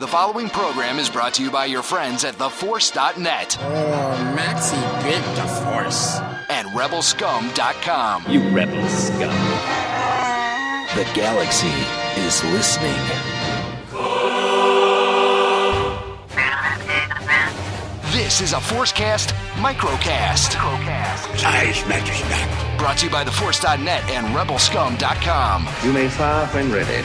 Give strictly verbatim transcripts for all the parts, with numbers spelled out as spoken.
The following program is brought to you by your friends at the force dot net. Oh, Maxie bit the Force. And rebel scum dot com. You rebel scum. The galaxy is listening. This is a ForceCast Microcast. Microcast. Size matters not. Brought to you by the force dot net and rebel scum dot com. You may fire when ready.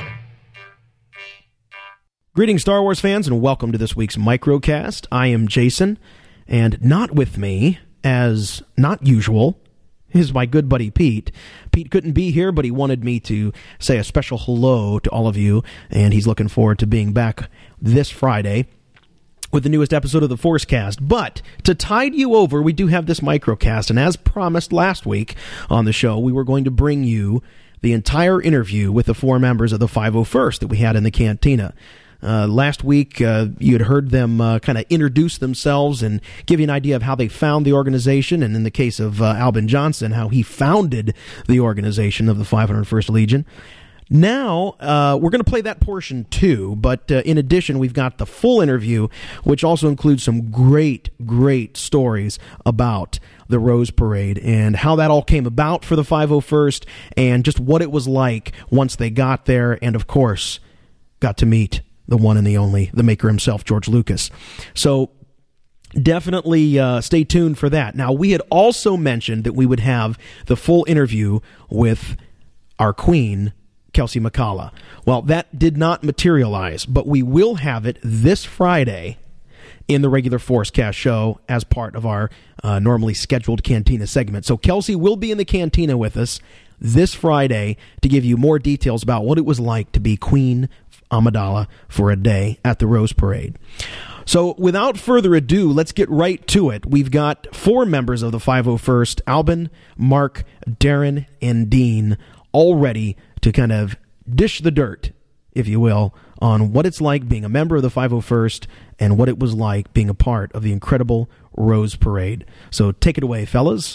Greetings, Star Wars fans, and welcome to this week's Microcast. I am Jason, and not with me, as not usual, is my good buddy Pete. Pete couldn't be here, but he wanted me to say a special hello to all of you, and he's looking forward to being back this Friday with the newest episode of the ForceCast. But to tide you over, we do have this Microcast, and as promised last week on the show, we were going to bring you the entire interview with the four members of the five oh first that we had in the Cantina. Uh, last week, uh, you had heard them uh, kind of introduce themselves and give you an idea of how they found the organization, and in the case of uh, Albin Johnson, how he founded the organization of the five hundred first Legion. Now, uh, we're going to play that portion too, but uh, in addition, we've got the full interview, which also includes some great, great stories about the Rose Parade and how that all came about for the five oh first and just what it was like once they got there, and of course, got to meet the one and the only, the maker himself, George Lucas. So definitely uh, stay tuned for that. Now, we had also mentioned that we would have the full interview with our queen, Kelsey McCullough. Well, that did not materialize, but we will have it this Friday in the regular ForceCast show as part of our uh, normally scheduled Cantina segment. So Kelsey will be in the Cantina with us this Friday to give you more details about what it was like to be Queen Amidala for a day at the Rose Parade. So without further ado, let's get right to it. We've got four members of the five oh first, Albin, Mark, Darren, and Dean, all ready to kind of dish the dirt, if you will, on what it's like being a member of the five oh first and what it was like being a part of the incredible Rose Parade. So take it away, fellas.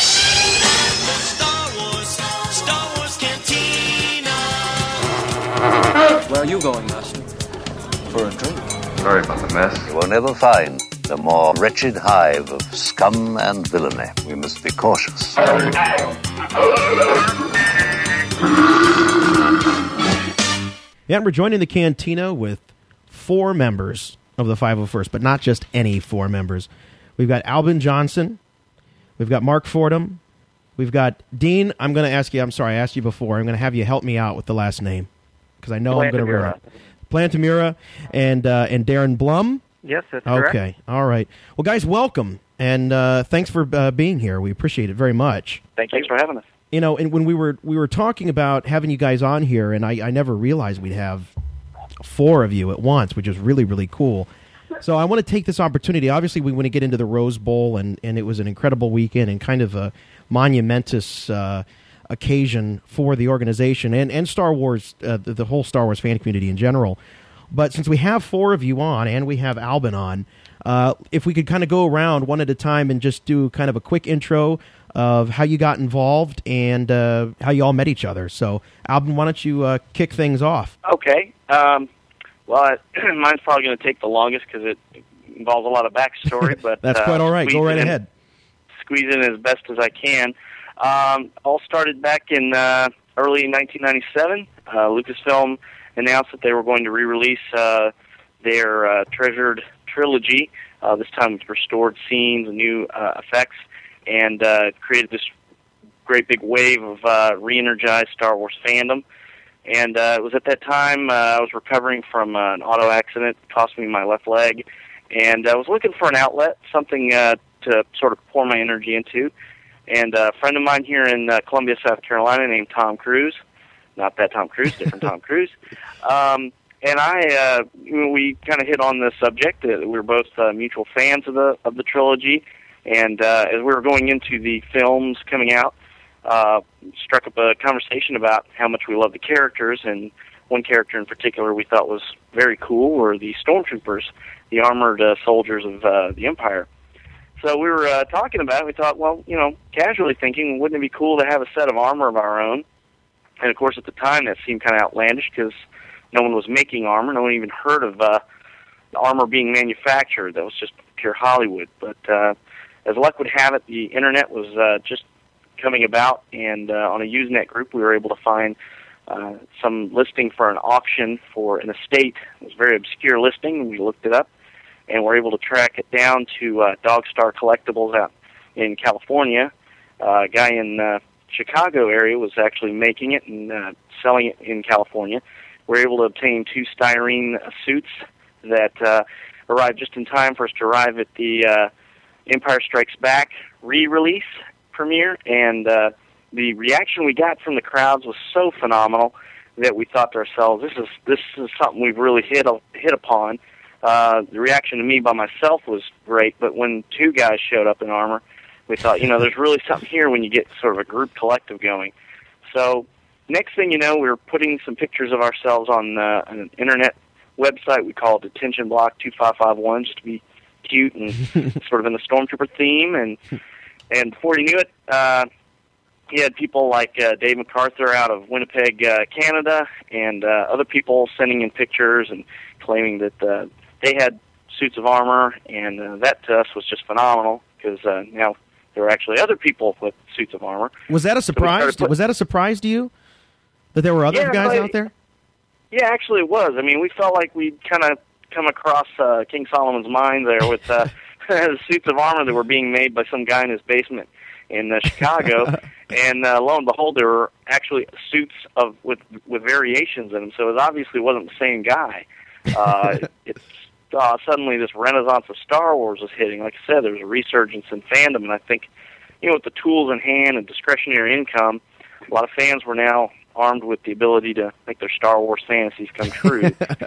Star Wars, Star Wars Cantina. Where are you going, Master? For a drink? Sorry about the mess. You will never find a more wretched hive of scum and villainy. We must be cautious. Yeah, and we're joining the Cantina with four members of the five oh first, but not just any four members. We've got Albin Johnson. We've got Mark Fordham. We've got Dean. I'm going to ask you, I'm sorry, I asked you before. I'm going to have you help me out with the last name, because I know I'm going to ruin it. Plantamura and uh, and Darren Blum. Yes, that's correct. Okay, all right. Well, guys, welcome, and uh, thanks for uh, being here. We appreciate it very much. Thank you. Thanks for having us. You know, and when we were we were talking about having you guys on here, and I, I never realized we'd have four of you at once, which is really, really cool. So I want to take this opportunity. Obviously, we want to get into the Rose Bowl, and, and it was an incredible weekend and kind of a monumentous uh, occasion for the organization and, and Star Wars, uh, the, the whole Star Wars fan community in general. But since we have four of you on, and we have Albin on, uh, if we could kind of go around one at a time and just do kind of a quick intro of how you got involved and uh, how you all met each other. So, Albin, why don't you uh, kick things off? Okay. Um, well, I, mine's probably going to take the longest because it involves a lot of backstory. But That's uh, quite all right. Go right in, ahead. Squeeze in as best as I can. Um, all started back in uh, early nineteen ninety-seven. Uh, Lucasfilm announced that they were going to re-release uh, their uh, treasured trilogy, uh, this time with restored scenes and new uh, effects, and uh, created this great big wave of uh, re-energized Star Wars fandom. And uh, it was at that time uh, I was recovering from uh, an auto accident, cost me my left leg, and I was looking for an outlet, something uh, to sort of pour my energy into. And uh, a friend of mine here in uh, Columbia, South Carolina, named Tom Cruise, not that Tom Cruise, different Tom Cruise, um, and I, uh, we kind of hit on the subject. Uh, we were both uh, mutual fans of the of the trilogy. And uh, as we were going into the films coming out, uh, struck up a conversation about how much we love the characters, and one character in particular we thought was very cool were the stormtroopers, the armored uh, soldiers of uh, the Empire. So we were uh, talking about it. We thought, well, you know, casually thinking, wouldn't it be cool to have a set of armor of our own? And of course, at the time, that seemed kind of outlandish because no one was making armor. No one even heard of uh, armor being manufactured. That was just pure Hollywood. But uh, as luck would have it, the internet was uh, just coming about, and uh, on a Usenet group, we were able to find uh, some listing for an auction for an estate. It was a very obscure listing, and we looked it up, and were able to track it down to uh, Dog Star Collectibles out in California. Uh, a guy in uh, Chicago area was actually making it and uh, selling it in California. We were able to obtain two styrene uh, suits that uh, arrived just in time for us to arrive at the uh, Empire Strikes Back re-release premiere, and uh, the reaction we got from the crowds was so phenomenal that we thought to ourselves, this is this is something we've really hit hit upon. Uh, the reaction to me by myself was great, but when two guys showed up in armor, we thought, you know, there's really something here when you get sort of a group collective going. So next thing you know, we were putting some pictures of ourselves on uh, an internet website. We call it Detention Block two five five one, just to be cute and sort of in the Stormtrooper theme. And and before you knew it, uh, you had people like uh, Dave MacArthur out of Winnipeg, uh, Canada, and uh, other people sending in pictures and claiming that uh, they had suits of armor, and uh, that to us was just phenomenal, because uh, now there were actually other people with suits of armor. Was that a surprise? So put, was that a surprise to you that there were other yeah, guys I, out there? Yeah, actually it was. I mean, we felt like we'd kind of come across uh, King Solomon's mine there with uh, suits of armor that were being made by some guy in his basement in uh, Chicago, and uh, lo and behold, there were actually suits of with with variations in them. So it obviously wasn't the same guy. Uh, it's uh, suddenly this renaissance of Star Wars was hitting. Like I said, there was a resurgence in fandom, and I think, you know, with the tools in hand and discretionary income, a lot of fans were now armed with the ability to make their Star Wars fantasies come true.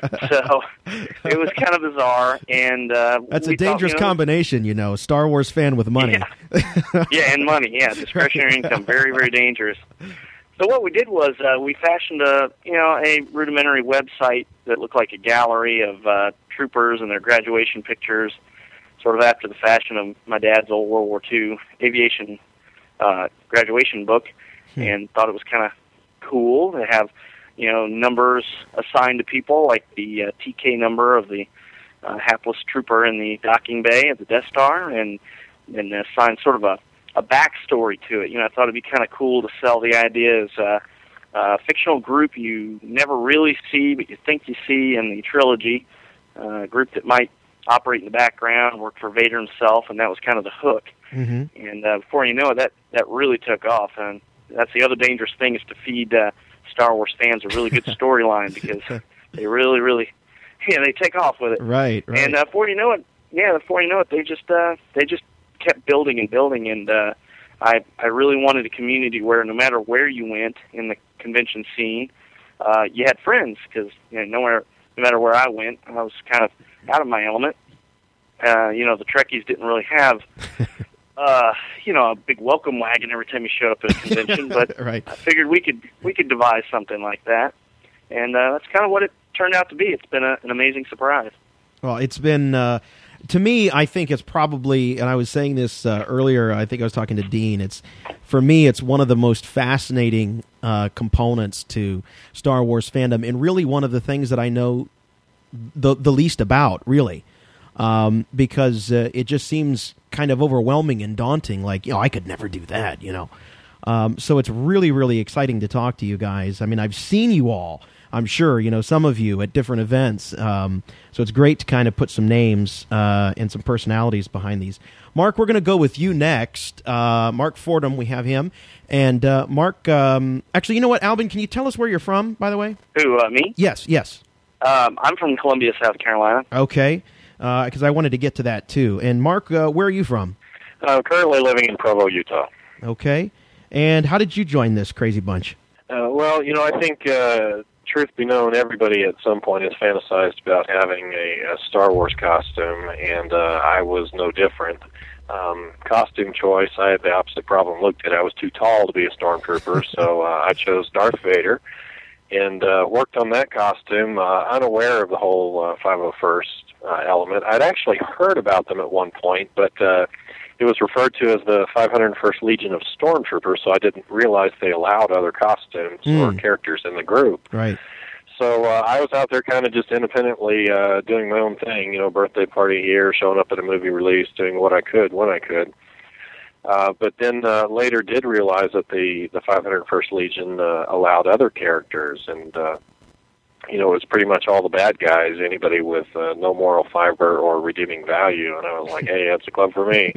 So it was kind of bizarre, and uh, that's a dangerous thought, you know, combination, you know, Star Wars fan with money. Yeah, yeah, and money. Yeah, discretionary income, very, very dangerous. So what we did was uh, we fashioned a, you know, a rudimentary website that looked like a gallery of uh, troopers and their graduation pictures, sort of after the fashion of my dad's old World War Two aviation uh, graduation book, hmm. and thought it was kind of cool to have, you know, numbers assigned to people, like the uh, T K number of the uh, hapless trooper in the docking bay of the Death Star, and and assign sort of a, a backstory to it. You know, I thought it'd be kind of cool to sell the idea as uh, a fictional group you never really see, but you think you see in the trilogy, uh, a group that might operate in the background, work for Vader himself, and that was kind of the hook. Mm-hmm. And uh, before you know it, that, that really took off, and that's the other dangerous thing, is to feed uh, Star Wars fans a really good storyline, because they really, really, yeah, they take off with it. Right, right. And uh, before you know it, yeah, before you know it, they just uh, they just kept building and building, and uh, I I really wanted a community where no matter where you went in the convention scene, uh, you had friends, because you know, nowhere, no matter where I went, I was kind of out of my element. Uh, you know, the Trekkies didn't really have. Uh, you know, a big welcome wagon every time you showed up at a convention, but right. I figured we could we could devise something like that, and uh, that's kind of what it turned out to be. It's been a, an amazing surprise. Well, it's been, uh, to me, I think it's probably, and I was saying this uh, earlier, I think I was talking to Dean, it's, for me, it's one of the most fascinating uh, components to Star Wars fandom, and really one of the things that I know the, the least about, really. Um, because uh, it just seems kind of overwhelming and daunting. Like, you know, I could never do that, you know. Um, so it's really, really exciting to talk to you guys. I mean, I've seen you all, I'm sure, you know, some of you at different events. Um, so it's great to kind of put some names uh, and some personalities behind these. Mark, we're going to go with you next. Uh, Mark Fordham, we have him. And uh, Mark, um, actually, you know what, Albin, can you tell us where you're from, by the way? Who, uh, me? Yes, yes. Um, I'm from Columbia, South Carolina. Okay. Because uh, I wanted to get to that, too. And, Mark, uh, where are you from? I'm currently living in Provo, Utah. Okay. And how did you join this crazy bunch? Uh, well, you know, I think, uh, truth be known, everybody at some point has fantasized about having a, a Star Wars costume, and uh, I was no different. Um, costume choice, I had the opposite problem Luke did. I was too tall to be a Stormtrooper, so uh, I chose Darth Vader, and uh, worked on that costume, uh, unaware of the whole uh, five oh first uh, element. I'd actually heard about them at one point, but uh, it was referred to as the five hundred first Legion of Stormtroopers, so I didn't realize they allowed other costumes mm. or characters in the group. Right. so uh, I was out there kind of just independently uh, doing my own thing, you know, birthday party here, showing up at a movie release, doing what I could when I could. Uh, but then uh, later did realize that the, the five hundred first Legion uh, allowed other characters, and, uh, you know, it was pretty much all the bad guys, anybody with uh, no moral fiber or redeeming value, and I was like, hey, that's a club for me.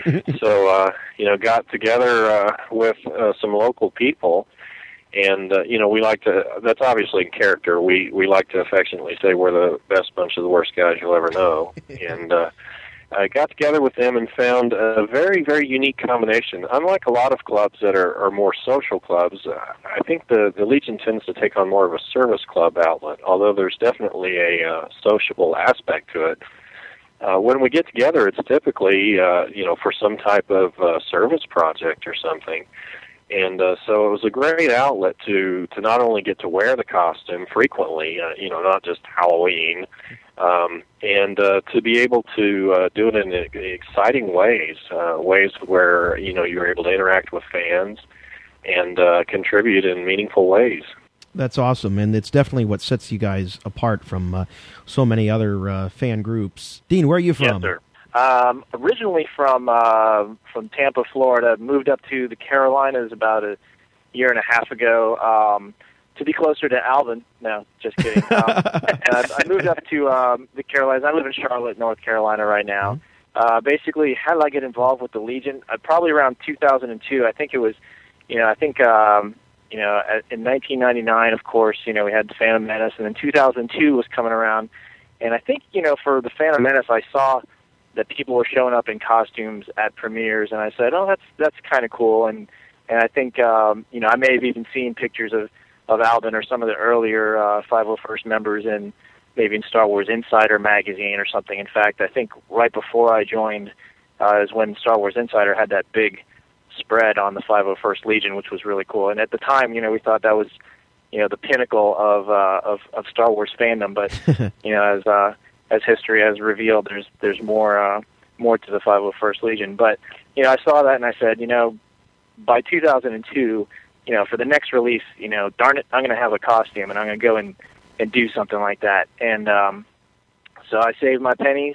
So, uh, you know, got together uh, with uh, some local people, and, uh, you know, we like to, that's obviously in character, we, we like to affectionately say we're the best bunch of the worst guys you'll ever know, and uh, I got together with them and found a very, very unique combination. Unlike a lot of clubs that are, are more social clubs, uh, I think the, the Legion tends to take on more of a service club outlet, although there's definitely a uh, sociable aspect to it. Uh, when we get together, it's typically, uh, you know, for some type of uh, service project or something. And uh, so it was a great outlet to, to not only get to wear the costume frequently, uh, you know, not just Halloween, um, and uh, to be able to uh, do it in exciting ways, uh, ways where, you know, you're able to interact with fans and uh, contribute in meaningful ways. That's awesome, and it's definitely what sets you guys apart from uh, so many other uh, fan groups. Dean, where are you from? Yes, sir. Um, originally from uh, from Tampa, Florida, moved up to the Carolinas about a year and a half ago um, to be closer to Alvin. No, just kidding. Um, I, I moved up to um, the Carolinas. I live in Charlotte, North Carolina right now. Uh, basically, how did I get involved with the Legion? Uh, probably around two thousand two. I think it was, you know, I think, um, you know, in nineteen ninety-nine, of course, you know, we had the Phantom Menace, and then two thousand two was coming around. And I think, you know, for the Phantom Menace, I saw that people were showing up in costumes at premieres, and I said, oh, that's that's kind of cool. And and I think, um, you know, I may have even seen pictures of, of Alvin or some of the earlier uh, five oh first members in maybe in Star Wars Insider magazine or something. In fact, I think right before I joined uh, is when Star Wars Insider had that big spread on the five oh first Legion, which was really cool. And at the time, you know, we thought that was, you know, the pinnacle of uh, of, of Star Wars fandom. But, you know, as uh, as history has revealed, there's there's more uh, more to the five oh first Legion. But, you know, I saw that and I said, you know, by two thousand two, you know, for the next release, you know, darn it, I'm going to have a costume and I'm going to go and, and do something like that. And um, so I saved my pennies,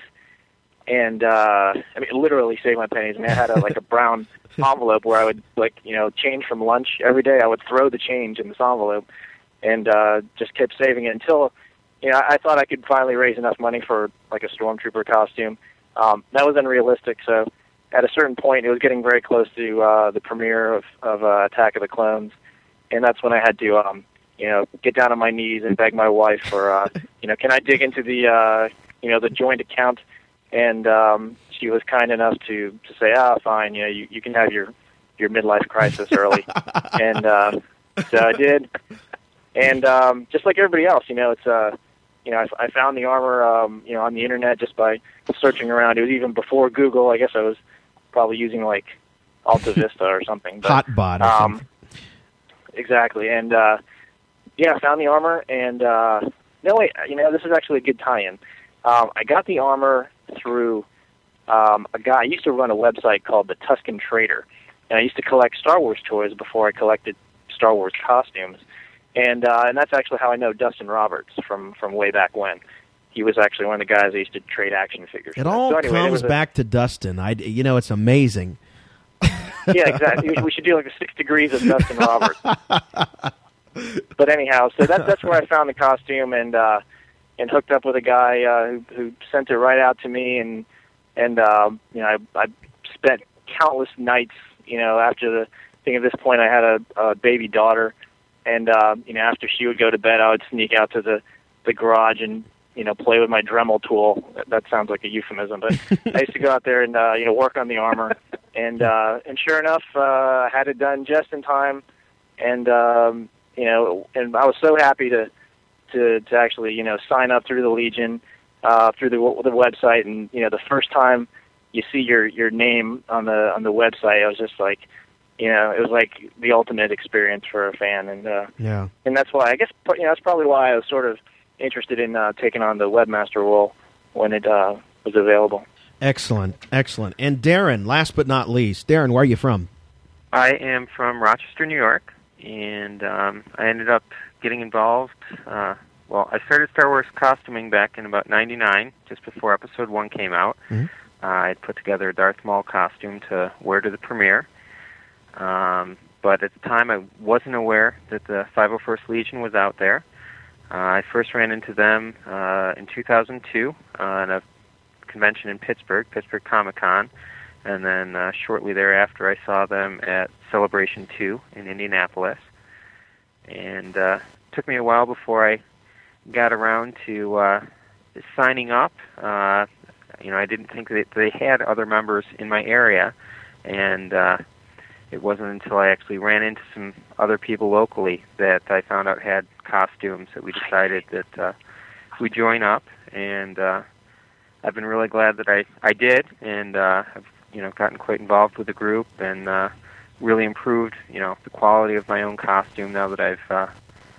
and uh, I mean, literally saved my pennies. I mean, I had a, like a brown envelope where I would, like, you know, change from lunch every day. I would throw the change in this envelope and uh, just kept saving it until, you know, I thought I could finally raise enough money for, like, a Stormtrooper costume. Um, that was unrealistic, so at a certain point, it was getting very close to uh, the premiere of, of uh, Attack of the Clones, and that's when I had to, um, you know, get down on my knees and beg my wife for, uh, you know, can I dig into the, uh, you know, the joint account? And um, she was kind enough to, to say, ah, fine, you know, you, you can have your, your midlife crisis early. and uh, so I did. And um, just like everybody else, you know, it's, uh, you know, I, I found the armor, um, you know, on the internet just by searching around. It was even before Google. I guess I was probably using, like, Alta Vista or something. But, Hotbot or um, something. Exactly. And, uh, yeah, I found the armor, and, uh, no, wait, you know, this is actually a good tie-in. Um, I got the armor through um, a guy. I used to run a website called the Tuscan Trader, and I used to collect Star Wars toys before I collected Star Wars costumes. And uh, and that's actually how I know Dustin Roberts from, from way back when. He was actually one of the guys I used to trade action figures It with. all so anyway, comes a, back to Dustin. I, you know, it's amazing. Yeah, exactly. We should do like a six degrees of Dustin Roberts. But anyhow, so that, that's where I found the costume and uh, and hooked up with a guy uh, who, who sent it right out to me. And, and um, you know, I, I spent countless nights, you know, after the, I think at this point I had a, a baby daughter. And, uh, you know, after she would go to bed, I would sneak out to the, the garage and, you know, play with my Dremel tool. That, that sounds like a euphemism, but I used to go out there and, uh, you know, work on the armor. And, uh, and sure enough, uh, I had it done just in time. And, um, you know, and I was so happy to, to, to actually, you know, sign up through the Legion, uh, through the, the website. And, you know, the first time you see your, your name on the, on the website, I was just like, you know, it was like the ultimate experience for a fan, and uh, yeah, and that's why I guess you know that's probably why I was sort of interested in uh, taking on the webmaster role when it uh, was available. Excellent, excellent. And Darren, last but not least, Darren, where are you from? I am from Rochester, New York, and um, I ended up getting involved uh, well, I started Star Wars costuming back in about ninety-nine, just before Episode One came out. Mm-hmm. Uh, I had put together a Darth Maul costume to wear to the premiere. Um, but at the time, I wasn't aware that the five oh first Legion was out there. Uh, I first ran into them uh, in two thousand two uh, at a convention in Pittsburgh, Pittsburgh Comic-Con, and then uh, shortly thereafter, I saw them at Celebration two in Indianapolis. And uh, it took me a while before I got around to uh, signing up. Uh, you know, I didn't think that they had other members in my area, and uh, it wasn't until I actually ran into some other people locally that I found out had costumes that we decided that uh, we'd join up, and uh, I've been really glad that I, I did, and uh, I've you know gotten quite involved with the group and uh, really improved you know the quality of my own costume now that I've uh,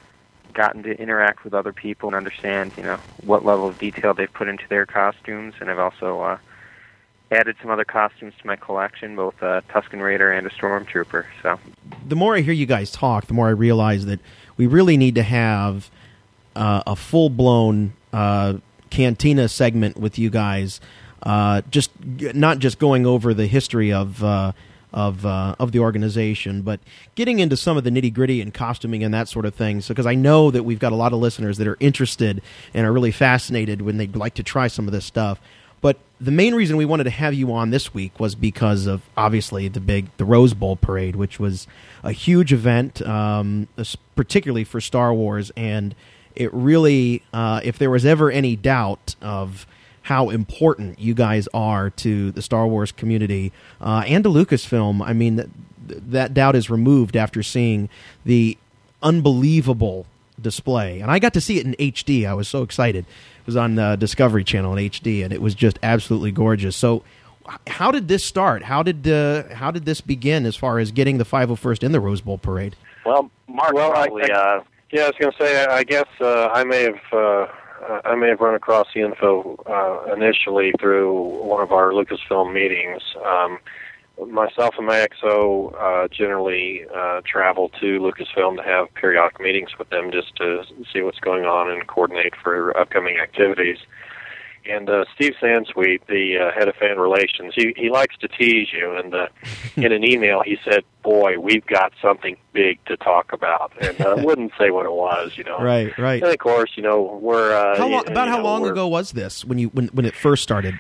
gotten to interact with other people and understand you know what level of detail they've put into their costumes, and I've also uh, added some other costumes to my collection, both a Tusken Raider and a Stormtrooper. So, the more I hear you guys talk, the more I realize that we really need to have uh, a full-blown uh, Cantina segment with you guys. Uh, just not just going over the history of uh, of uh, of the organization, but getting into some of the nitty gritty and costuming and that sort of thing. So, because I know that we've got a lot of listeners that are interested and are really fascinated when they'd like to try some of this stuff. But the main reason we wanted to have you on this week was because of, obviously, the big the Rose Bowl parade, which was a huge event, um, particularly for Star Wars. And it really, uh, if there was ever any doubt of how important you guys are to the Star Wars community uh, and to Lucasfilm, I mean, that, that doubt is removed after seeing the unbelievable display. And I got to see it in H D. I was so excited. It was on the Discovery Channel in H D, and it was just absolutely gorgeous. So how did this start? How did uh, how did this begin as far as getting the five oh first in the Rose Bowl parade? Well, Mark well, probably... I, I, uh, yeah, I was going to say, I guess uh, I may have... Uh, I may have run across the info uh, initially through one of our Lucasfilm meetings. Um, myself and my X O uh, generally uh, travel to Lucasfilm to have periodic meetings with them just to see what's going on and coordinate for upcoming activities. And uh, Steve Sansweet, the uh, head of fan relations, he, he likes to tease you. And uh, in an email, he said, "Boy, we've got something big to talk about." And I uh, wouldn't say what it was, you know. Right, right. And of course, you know, we're uh, how long, you, about you how know, long ago was this when you when when it first started?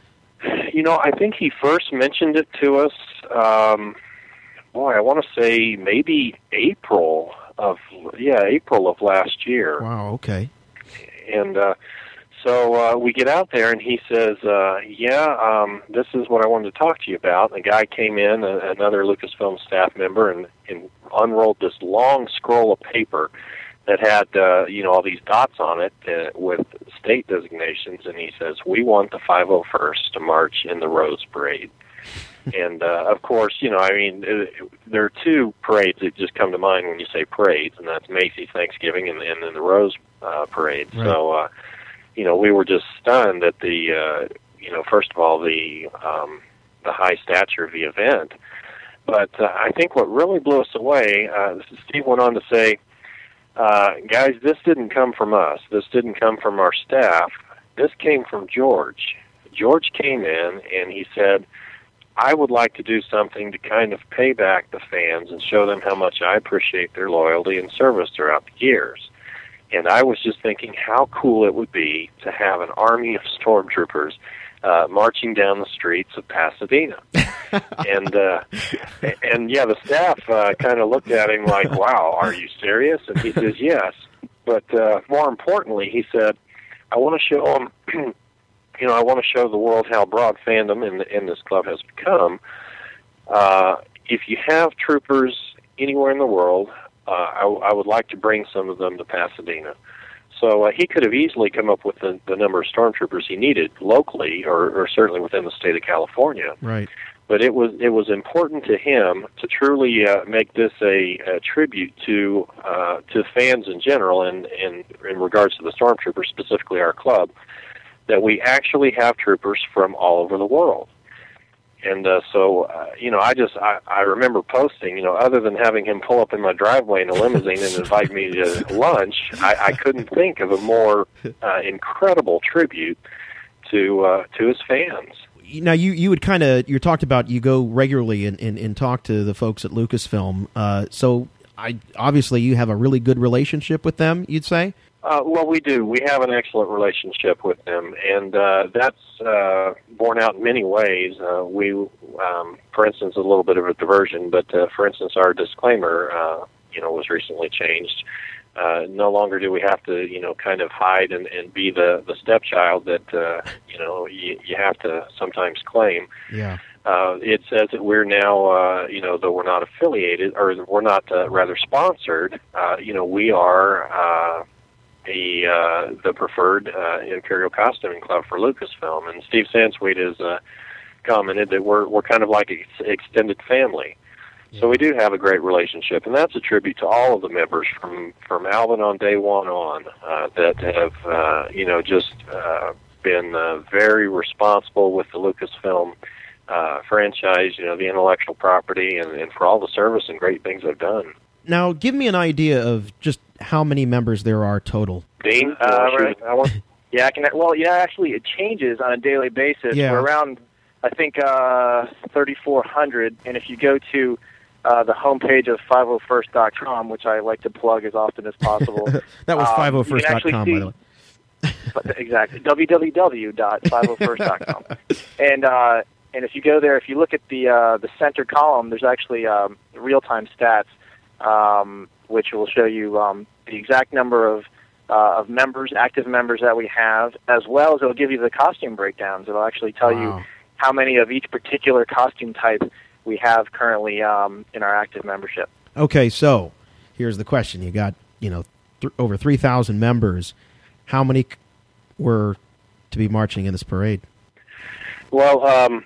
You know, I think he first mentioned it to us. Um, boy, I want to say maybe April of yeah, April of last year. Wow. Okay. And uh, so uh, we get out there, and he says, uh, "Yeah, um, this is what I wanted to talk to you about." And the guy came in, a, another Lucasfilm staff member, and, and unrolled this long scroll of paper that had, uh, you know, all these dots on it uh, with state designations, and he says, "We want the five oh first to march in the Rose Parade." And, uh, of course, you know, I mean, it, it, there are two parades that just come to mind when you say parades, and that's Macy's Thanksgiving and, and then the Rose uh, Parade. Right. So, uh, you know, we were just stunned at the, uh, you know, first of all, the um, the high stature of the event. But uh, I think what really blew us away, uh, Steve went on to say, uh, guys, this didn't come from us. This didn't come from our staff. This came from George. George came in and he said, "I would like to do something to kind of pay back the fans and show them how much I appreciate their loyalty and service throughout the years." And I was just thinking how cool it would be to have an army of stormtroopers uh, marching down the streets of Pasadena. and, uh, and yeah, the staff uh, kind of looked at him like, "Wow, are you serious?" And he says, "Yes." But uh, more importantly, he said, "I want to show them, you know, I want to show the world how broad fandom in, in this club has become. Uh, if you have troopers anywhere in the world, Uh, I, I would like to bring some of them to Pasadena." So uh, he could have easily come up with the, the number of stormtroopers he needed locally, or, or certainly within the state of California. Right. But it was it was important to him to truly uh, make this a, a tribute to uh, to fans in general, and, and in regards to the stormtroopers, specifically our club, that we actually have troopers from all over the world. And uh, so, uh, you know, I just, I, I remember posting, you know, other than having him pull up in my driveway in a limousine and invite me to lunch, I, I couldn't think of a more uh, incredible tribute to uh, to his fans. Now, you, you would kind of, you talked about you go regularly and, and, and talk to the folks at Lucasfilm. Uh, so, I obviously, you have a really good relationship with them, you'd say? Uh, well, we do. We have an excellent relationship with them, and uh, that's uh, borne out in many ways. Uh, we, um, for instance, a little bit of a diversion, but uh, for instance, our disclaimer, uh, you know, was recently changed. Uh, no longer do we have to, you know, kind of hide and, and be the, the stepchild that, uh, you know, you, you have to sometimes claim. Yeah. Uh, it says that we're now, uh, you know, though we're not affiliated, or we're not uh, rather sponsored, uh, you know, we are uh, the uh, the preferred uh, Imperial Costuming Club for Lucasfilm. And Steve Sansweet has uh, commented that we're we're kind of like an ex- extended family. So we do have a great relationship, and that's a tribute to all of the members from, from Alvin on day one on uh, that have, uh, you know, just uh, been uh, very responsible with the Lucasfilm uh, franchise, you know, the intellectual property, and, and for all the service and great things they've done. Now, give me an idea of just how many members there are total. Dean, uh, uh, right. that one? Yeah, I can. Well, yeah, actually, it changes on a daily basis. Yeah. We're around, I think, uh, thirty-four hundred, and if you go to Uh, the homepage of five oh first dot com, which I like to plug as often as possible. That was um, five oh first dot com, by the way. But, exactly, w w w dot five oh first dot com. And uh, and if you go there, if you look at the uh, the center column, there's actually um, real-time stats, um, which will show you um, the exact number of uh, of members, active members that we have, as well as it'll give you the costume breakdowns. It'll actually tell Wow. you how many of each particular costume type we have currently um, in our active membership. Okay, so here's the question. You got, you know, th- over three thousand members. How many c- were to be marching in this parade? Well, um,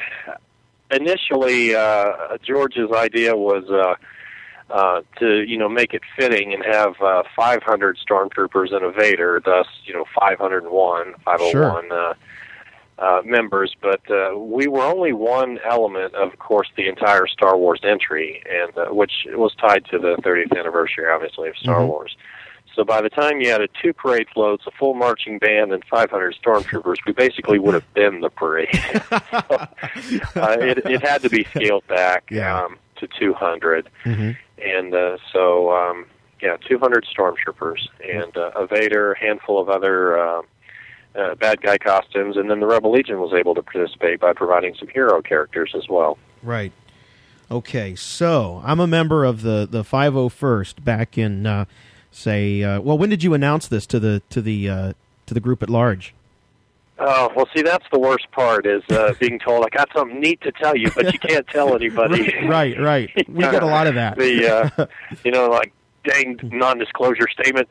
initially, uh, George's idea was uh, uh, to, you know, make it fitting and have uh, five hundred stormtroopers and a Vader, thus, you know, five hundred one, five oh one Sure. uh, uh, members. But uh, we were only one element of, of course, the entire Star Wars entry, and uh, which was tied to the thirtieth anniversary, obviously, of Star Mhm. Wars. So by the time you added two parade floats, a full marching band, and five hundred stormtroopers, we basically would have been the parade. so, uh, it, it had to be scaled back Yeah. um, to two hundred. Mm-hmm. And uh, so, um, yeah, two hundred stormtroopers, and uh, a Vader, a handful of other uh, uh, bad guy costumes, and then the Rebel Legion was able to participate by providing some hero characters as well. Right. Okay, so I'm a member of the, the five oh first back in... Uh, Say, uh, well, when did you announce this to the to the uh, to the group at large? Oh, well, see, that's the worst part, is uh, being told, I got something neat to tell you, but you can't tell anybody. right, right. We get a lot of that. the, uh, you know, like, dang non-disclosure statement.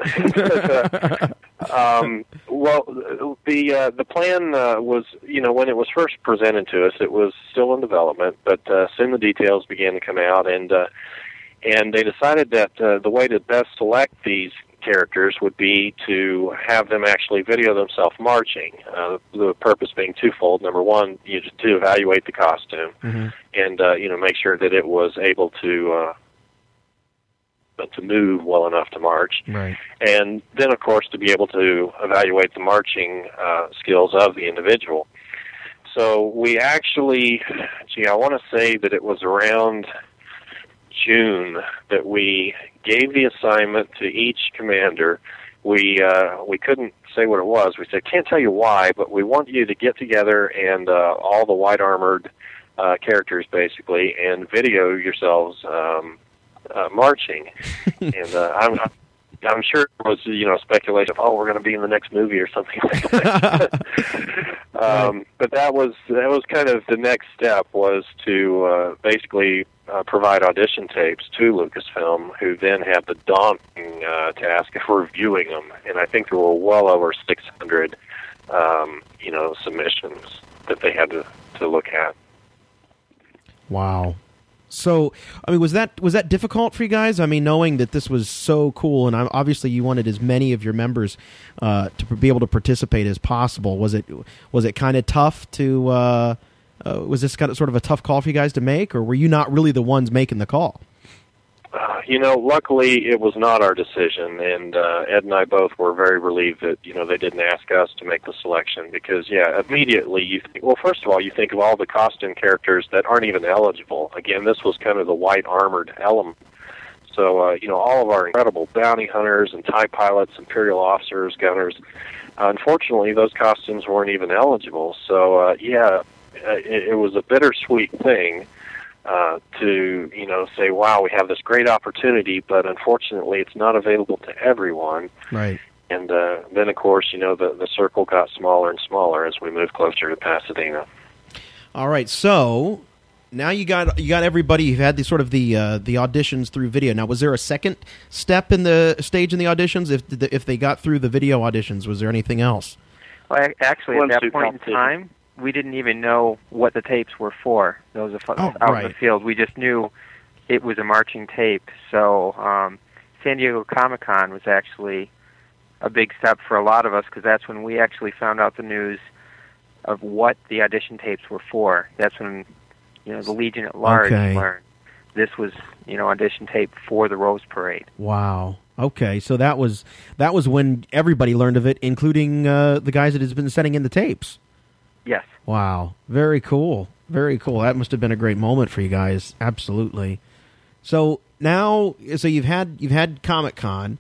um, well, the uh, the plan uh, was, you know, when it was first presented to us, it was still in development, but uh, soon the details began to come out, and uh, And they decided that uh, the way to best select these characters would be to have them actually video themselves marching. Uh, the purpose being twofold. Number one, you just to evaluate the costume, mm-hmm. and uh, you know, make sure that it was able to uh, to move well enough to march. Right. And then, of course, to be able to evaluate the marching uh, skills of the individual. So we actually, gee, I want to say that it was around June that we gave the assignment to each commander. We uh, we couldn't say what it was. We said, can't tell you why, but we want you to get together and uh, all the white armored uh, characters basically, and video yourselves um, uh, marching. and uh, I'm I'm sure it was, you know, speculation of, oh, we're going to be in the next movie or something like that. um, but that was that was kind of the next step, was to uh, basically uh, provide audition tapes to Lucasfilm, who then had the daunting uh, task of reviewing them. And I think there were well over six hundred, um, you know, submissions that they had to, to look at. Wow. So, I mean, was that was that difficult for you guys? I mean, knowing that this was so cool, and obviously you wanted as many of your members uh, to be able to participate as possible. Was it was it kind of tough to uh, uh, was this kind of sort of a tough call for you guys to make, or were you not really the ones making the call? Uh, you know, luckily it was not our decision, and uh, Ed and I both were very relieved that, you know, they didn't ask us to make the selection because, yeah, immediately you think, well, first of all, you think of all the costume characters that aren't even eligible. Again, this was kind of the white armored element. So, uh, you know, all of our incredible bounty hunters and TIE pilots, Imperial officers, gunners, uh, unfortunately, those costumes weren't even eligible. So, uh, yeah, it, it was a bittersweet thing. Uh, to, you know, say, wow, we have this great opportunity, but unfortunately it's not available to everyone. Right. And uh, then, of course, you know, the, the circle got smaller and smaller as we moved closer to Pasadena. All right, so now you got you got everybody. You've had the sort of the uh, the auditions through video. Now, was there a second step in the stage in the auditions? If if they got through the video auditions, was there anything else? Well, actually, at that point in time, we didn't even know what the tapes were for. Those oh, out right. in the field. We just knew it was a marching tape. So um, San Diego Comic-Con was actually a big step for a lot of us because that's when we actually found out the news of what the audition tapes were for. That's when, you know, the Legion at large okay. learned this was, you know, audition tape for the Rose Parade. Wow. Okay, so that was that was when everybody learned of it, including uh, the guys that has been sending in the tapes. Yes. Wow. Very cool. Very cool. That must have been a great moment for you guys. Absolutely. So now, so you've had you've had Comic-Con,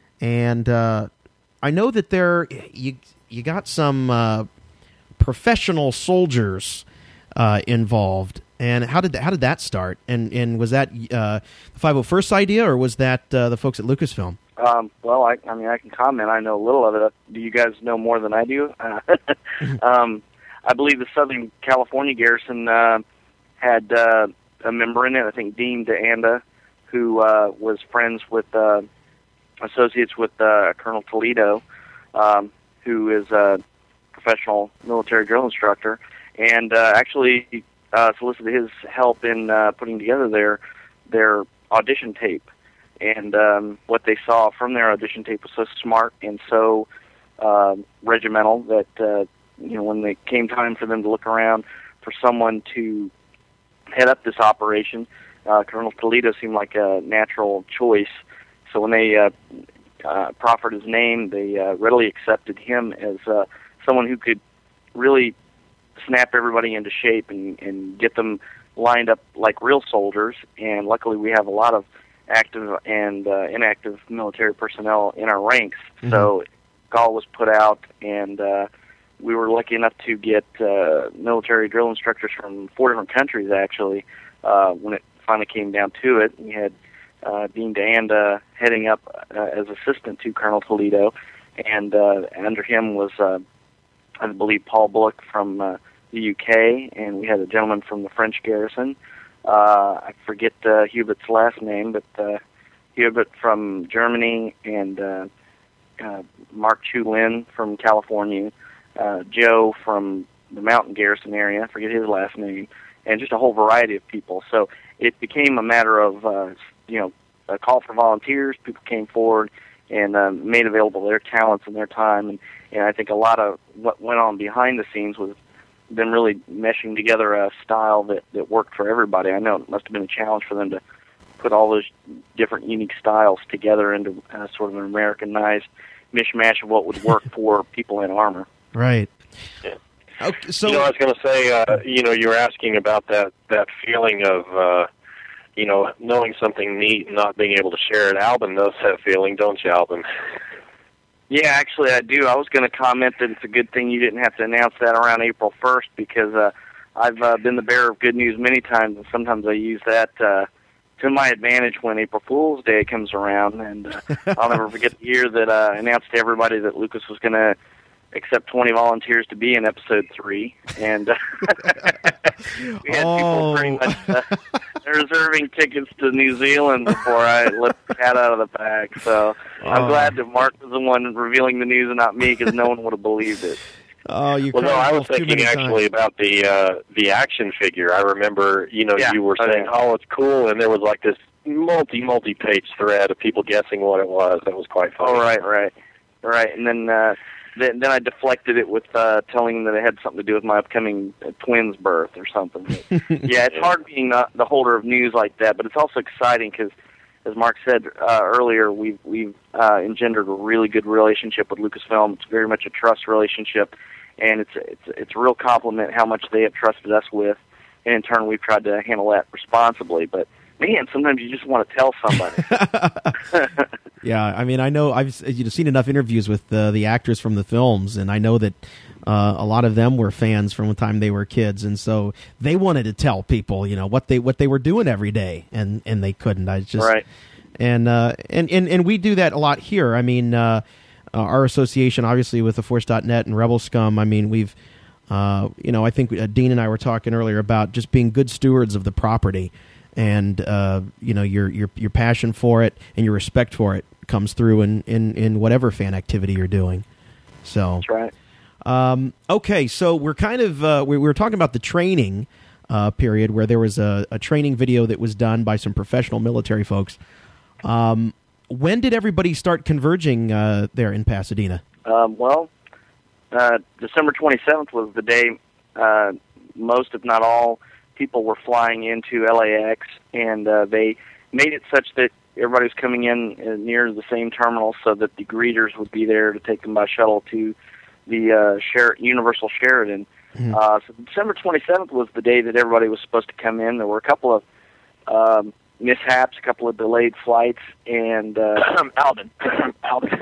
and uh, I know that there you you got some uh, professional soldiers uh, involved. And how did that, how did that start? And and was that uh, the five oh first idea, or was that uh, the folks at Lucasfilm? Um, well, I, I mean, I can comment. I know a little of it. Do you guys know more than I do? Uh, um, I believe the Southern California Garrison uh, had uh, a member in it. I think Dean DeAnda, who uh, was friends with uh, associates with uh, Colonel Toledo, um, who is a professional military drill instructor, and uh, actually uh, solicited his help in uh, putting together their their audition tape. And um, what they saw from their audition tape was so smart and so uh, regimental that uh, you know, when it came time for them to look around for someone to head up this operation, uh, Colonel Toledo seemed like a natural choice. So when they uh, uh, proffered his name, they uh, readily accepted him as uh, someone who could really snap everybody into shape and, and get them lined up like real soldiers. And luckily we have a lot of active and uh, inactive military personnel in our ranks. Mm-hmm. So call was put out, and uh, we were lucky enough to get uh, military drill instructors from four different countries, actually, uh, when it finally came down to it. We had uh, Dean DeAnda heading up uh, as assistant to Colonel Toledo, and uh, under him was, uh, I believe, Paul Bullock from uh, the U K, and we had a gentleman from the French garrison. Uh, I forget uh, Hubert's last name, but uh, Hubert from Germany, and uh, uh, Mark Chu Lin from California, uh, Joe from the Mountain Garrison area, I forget his last name, and just a whole variety of people. So it became a matter of, uh, you know, a call for volunteers. People came forward and uh, made available their talents and their time, and, and I think a lot of what went on behind the scenes was them really meshing together a style that, that worked for everybody. I know it must have been a challenge for them to put all those different unique styles together into uh, sort of an Americanized mishmash of what would work for people in armor. Right. Yeah. Okay, so you know, I was going to say, uh, you know, you were asking about that, that feeling of, uh, you know, knowing something neat and not being able to share it. Alvin knows that feeling, don't you, Alvin? Yeah, actually I do. I was going to comment that it's a good thing you didn't have to announce that around April first, because uh, I've uh, been the bearer of good news many times, and sometimes I use that uh, to my advantage when April Fool's Day comes around. And uh, I'll never forget the year that uh, I announced to everybody that Lucas was going to accept twenty volunteers to be in episode three, and uh, we had oh. people pretty much uh, reserving tickets to New Zealand before I let the cat out of the bag. So oh. I'm glad that Mark was the one revealing the news and not me, because no one would have believed it. Oh, you well, no, I was thinking actually times. about the uh, the action figure. I remember, you know, yeah. you were saying, oh, oh, it's cool, and there was like this multi, multi-page thread of people guessing what it was. That was quite funny. Oh, right, right. Right, and then uh, then, then I deflected it with uh, telling them that it had something to do with my upcoming uh, twins' birth or something. But, yeah, it's hard being the, the holder of news like that, but it's also exciting because, as Mark said uh, earlier, we've we've uh, engendered a really good relationship with Lucasfilm. It's very much a trust relationship, and it's it's it's a real compliment how much they have trusted us with, and in turn we've tried to handle that responsibly. But man, sometimes you just want to tell somebody. Yeah, I mean, I know I've you know, seen enough interviews with uh, the actors from the films, and I know that uh, a lot of them were fans from the time they were kids, and so they wanted to tell people, you know, what they what they were doing every day, and, and they couldn't. I just right. And, uh, and and and we do that a lot here. I mean, uh, our association, obviously, with the Force dot net and Rebel Scum. I mean, we've, uh, you know, I think uh, Dean and I were talking earlier about just being good stewards of the property, and uh, you know, your your your passion for it and your respect for it comes through in, in, in whatever fan activity you're doing. So that's right. Um, okay, so we're kind of uh, we, we were talking about the training uh, period where there was a, a training video that was done by some professional military folks. Um, when did everybody start converging uh, there in Pasadena? Um, well, uh, December twenty-seventh was the day uh, most, if not all, people were flying into L A X, and uh, they made it such that everybody was coming in uh, near the same terminal so that the greeters would be there to take them by shuttle to the uh, Sher- Universal Sheridan. Mm-hmm. Uh, so December twenty-seventh was the day that everybody was supposed to come in. There were a couple of um, mishaps, a couple of delayed flights, and uh, Alvin. Alvin.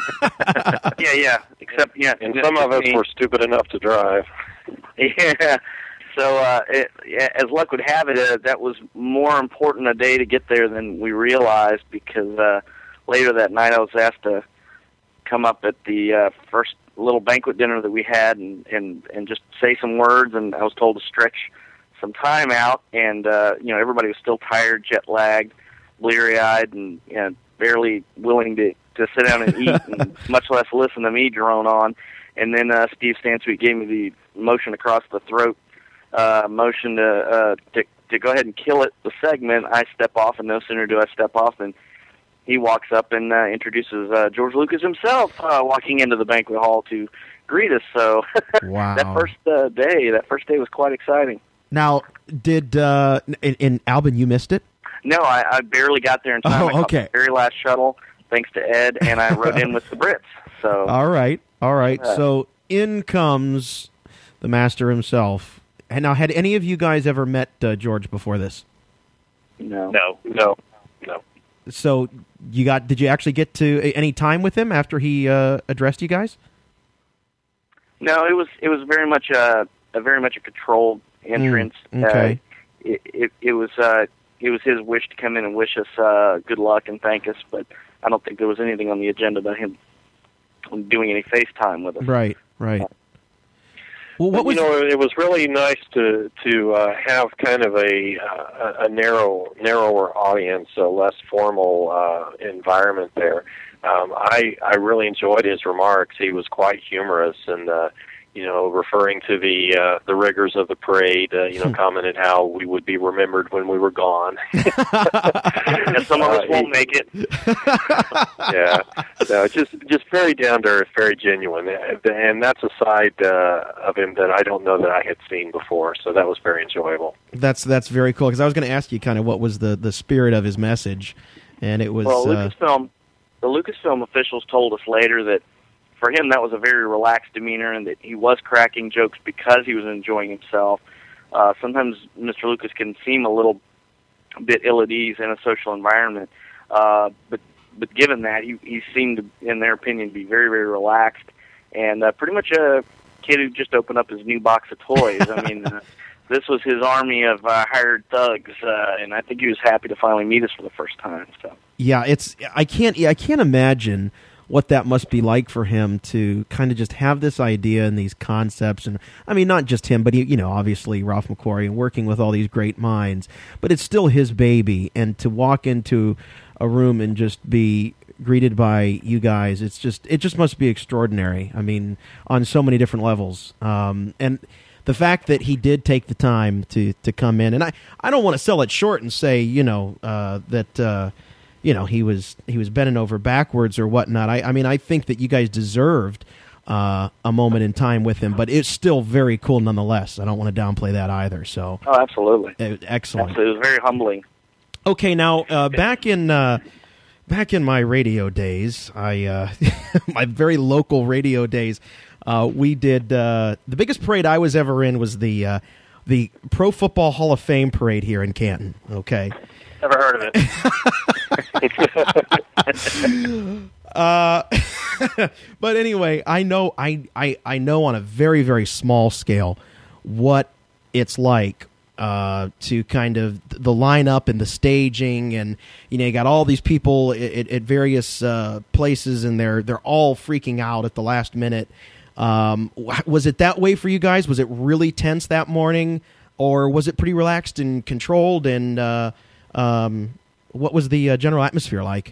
yeah, yeah. Except yeah, and some of us were stupid enough to drive. Yeah. So, uh, it, as luck would have it, uh, that was more important a day to get there than we realized, because uh, later that night I was asked to come up at the uh, first little banquet dinner that we had and, and, and just say some words, and I was told to stretch some time out, and uh, you know, everybody was still tired, jet-lagged, bleary-eyed, and you know, barely willing to, to sit down and eat, and much less listen to me drone on. And then uh, Steve Stansweet gave me the motion across the throat, uh, motion to, uh, to to go ahead and kill it, the segment. I step off, and no sooner do I step off than he walks up and uh, introduces uh, George Lucas himself, uh, walking into the banquet hall to greet us. So wow. that first uh, day, that first day was quite exciting. Now, did uh, in, in Albin, you missed it? No, I, I barely got there in time. Oh, I caught okay. the very last shuttle, thanks to Ed, and I rode in with the Brits. So all right, all right. Uh, so in comes the master himself. And now, had any of you guys ever met uh, George before this? No, no, no, no. So you got? Did you actually get to any time with him after he uh, addressed you guys? No, it was it was very much a, a very much a controlled entrance. Mm, okay. Uh, it, it it was uh, it was his wish to come in and wish us uh, good luck and thank us, but I don't think there was anything on the agenda about him doing any FaceTime with us. Right, right. Well, what was you know, it was really nice to to uh, have kind of a uh, a narrow narrower audience, a less formal uh, environment there. Um, I I really enjoyed his remarks. He was quite humorous, and uh, you know, referring to the uh, the rigors of the parade. Uh, you know, commented how we would be remembered when we were gone. And some of us uh, won't make it. Yeah, no, just just very down to earth, very genuine, and that's a side uh, of him that I don't know that I had seen before. So that was very enjoyable. That's that's very cool, because I was going to ask you kind of what was the, the spirit of his message, and it was well, uh, Lucasfilm. The Lucasfilm officials told us later that for him that was a very relaxed demeanor, and that he was cracking jokes because he was enjoying himself. Uh, sometimes Mister Lucas can seem a little bit ill at ease in a social environment, uh, but but given that, he he seemed to, in their opinion, be very very relaxed, and uh, pretty much a kid who just opened up his new box of toys. I mean, uh, this was his army of uh, hired thugs, uh, and I think he was happy to finally meet us for the first time. So yeah, it's I can't I can't imagine what that must be like for him to kind of just have this idea and these concepts. And I mean, not just him, but he, you know, obviously Ralph McQuarrie and working with all these great minds, but it's still his baby. And to walk into a room and just be greeted by you guys, it's just, it just must be extraordinary. I mean, on so many different levels. Um, and the fact that he did take the time to, to come in, and I, I don't want to sell it short and say, you know, uh, that, uh, you know, he was he was bending over backwards or whatnot. I, I mean, I think that you guys deserved uh, a moment in time with him, but it's still very cool nonetheless. I don't want to downplay that either. So, oh, absolutely, uh, excellent. Absolutely. It was very humbling. Okay, now uh, back in uh, back in my radio days, I uh, my very local radio days, uh, we did uh, the biggest parade I was ever in was the uh, the Pro Football Hall of Fame parade here in Canton. Okay, never heard of it. uh, but anyway, I know I, I I know on a very very small scale what it's like. Uh, to kind of the lineup and the staging, and you know, you got all these people at, at various uh, places, and they're they're all freaking out at the last minute. Um, was it that way for you guys? Was it really tense that morning, or was it pretty relaxed and controlled? And uh, um, what was the uh, general atmosphere like?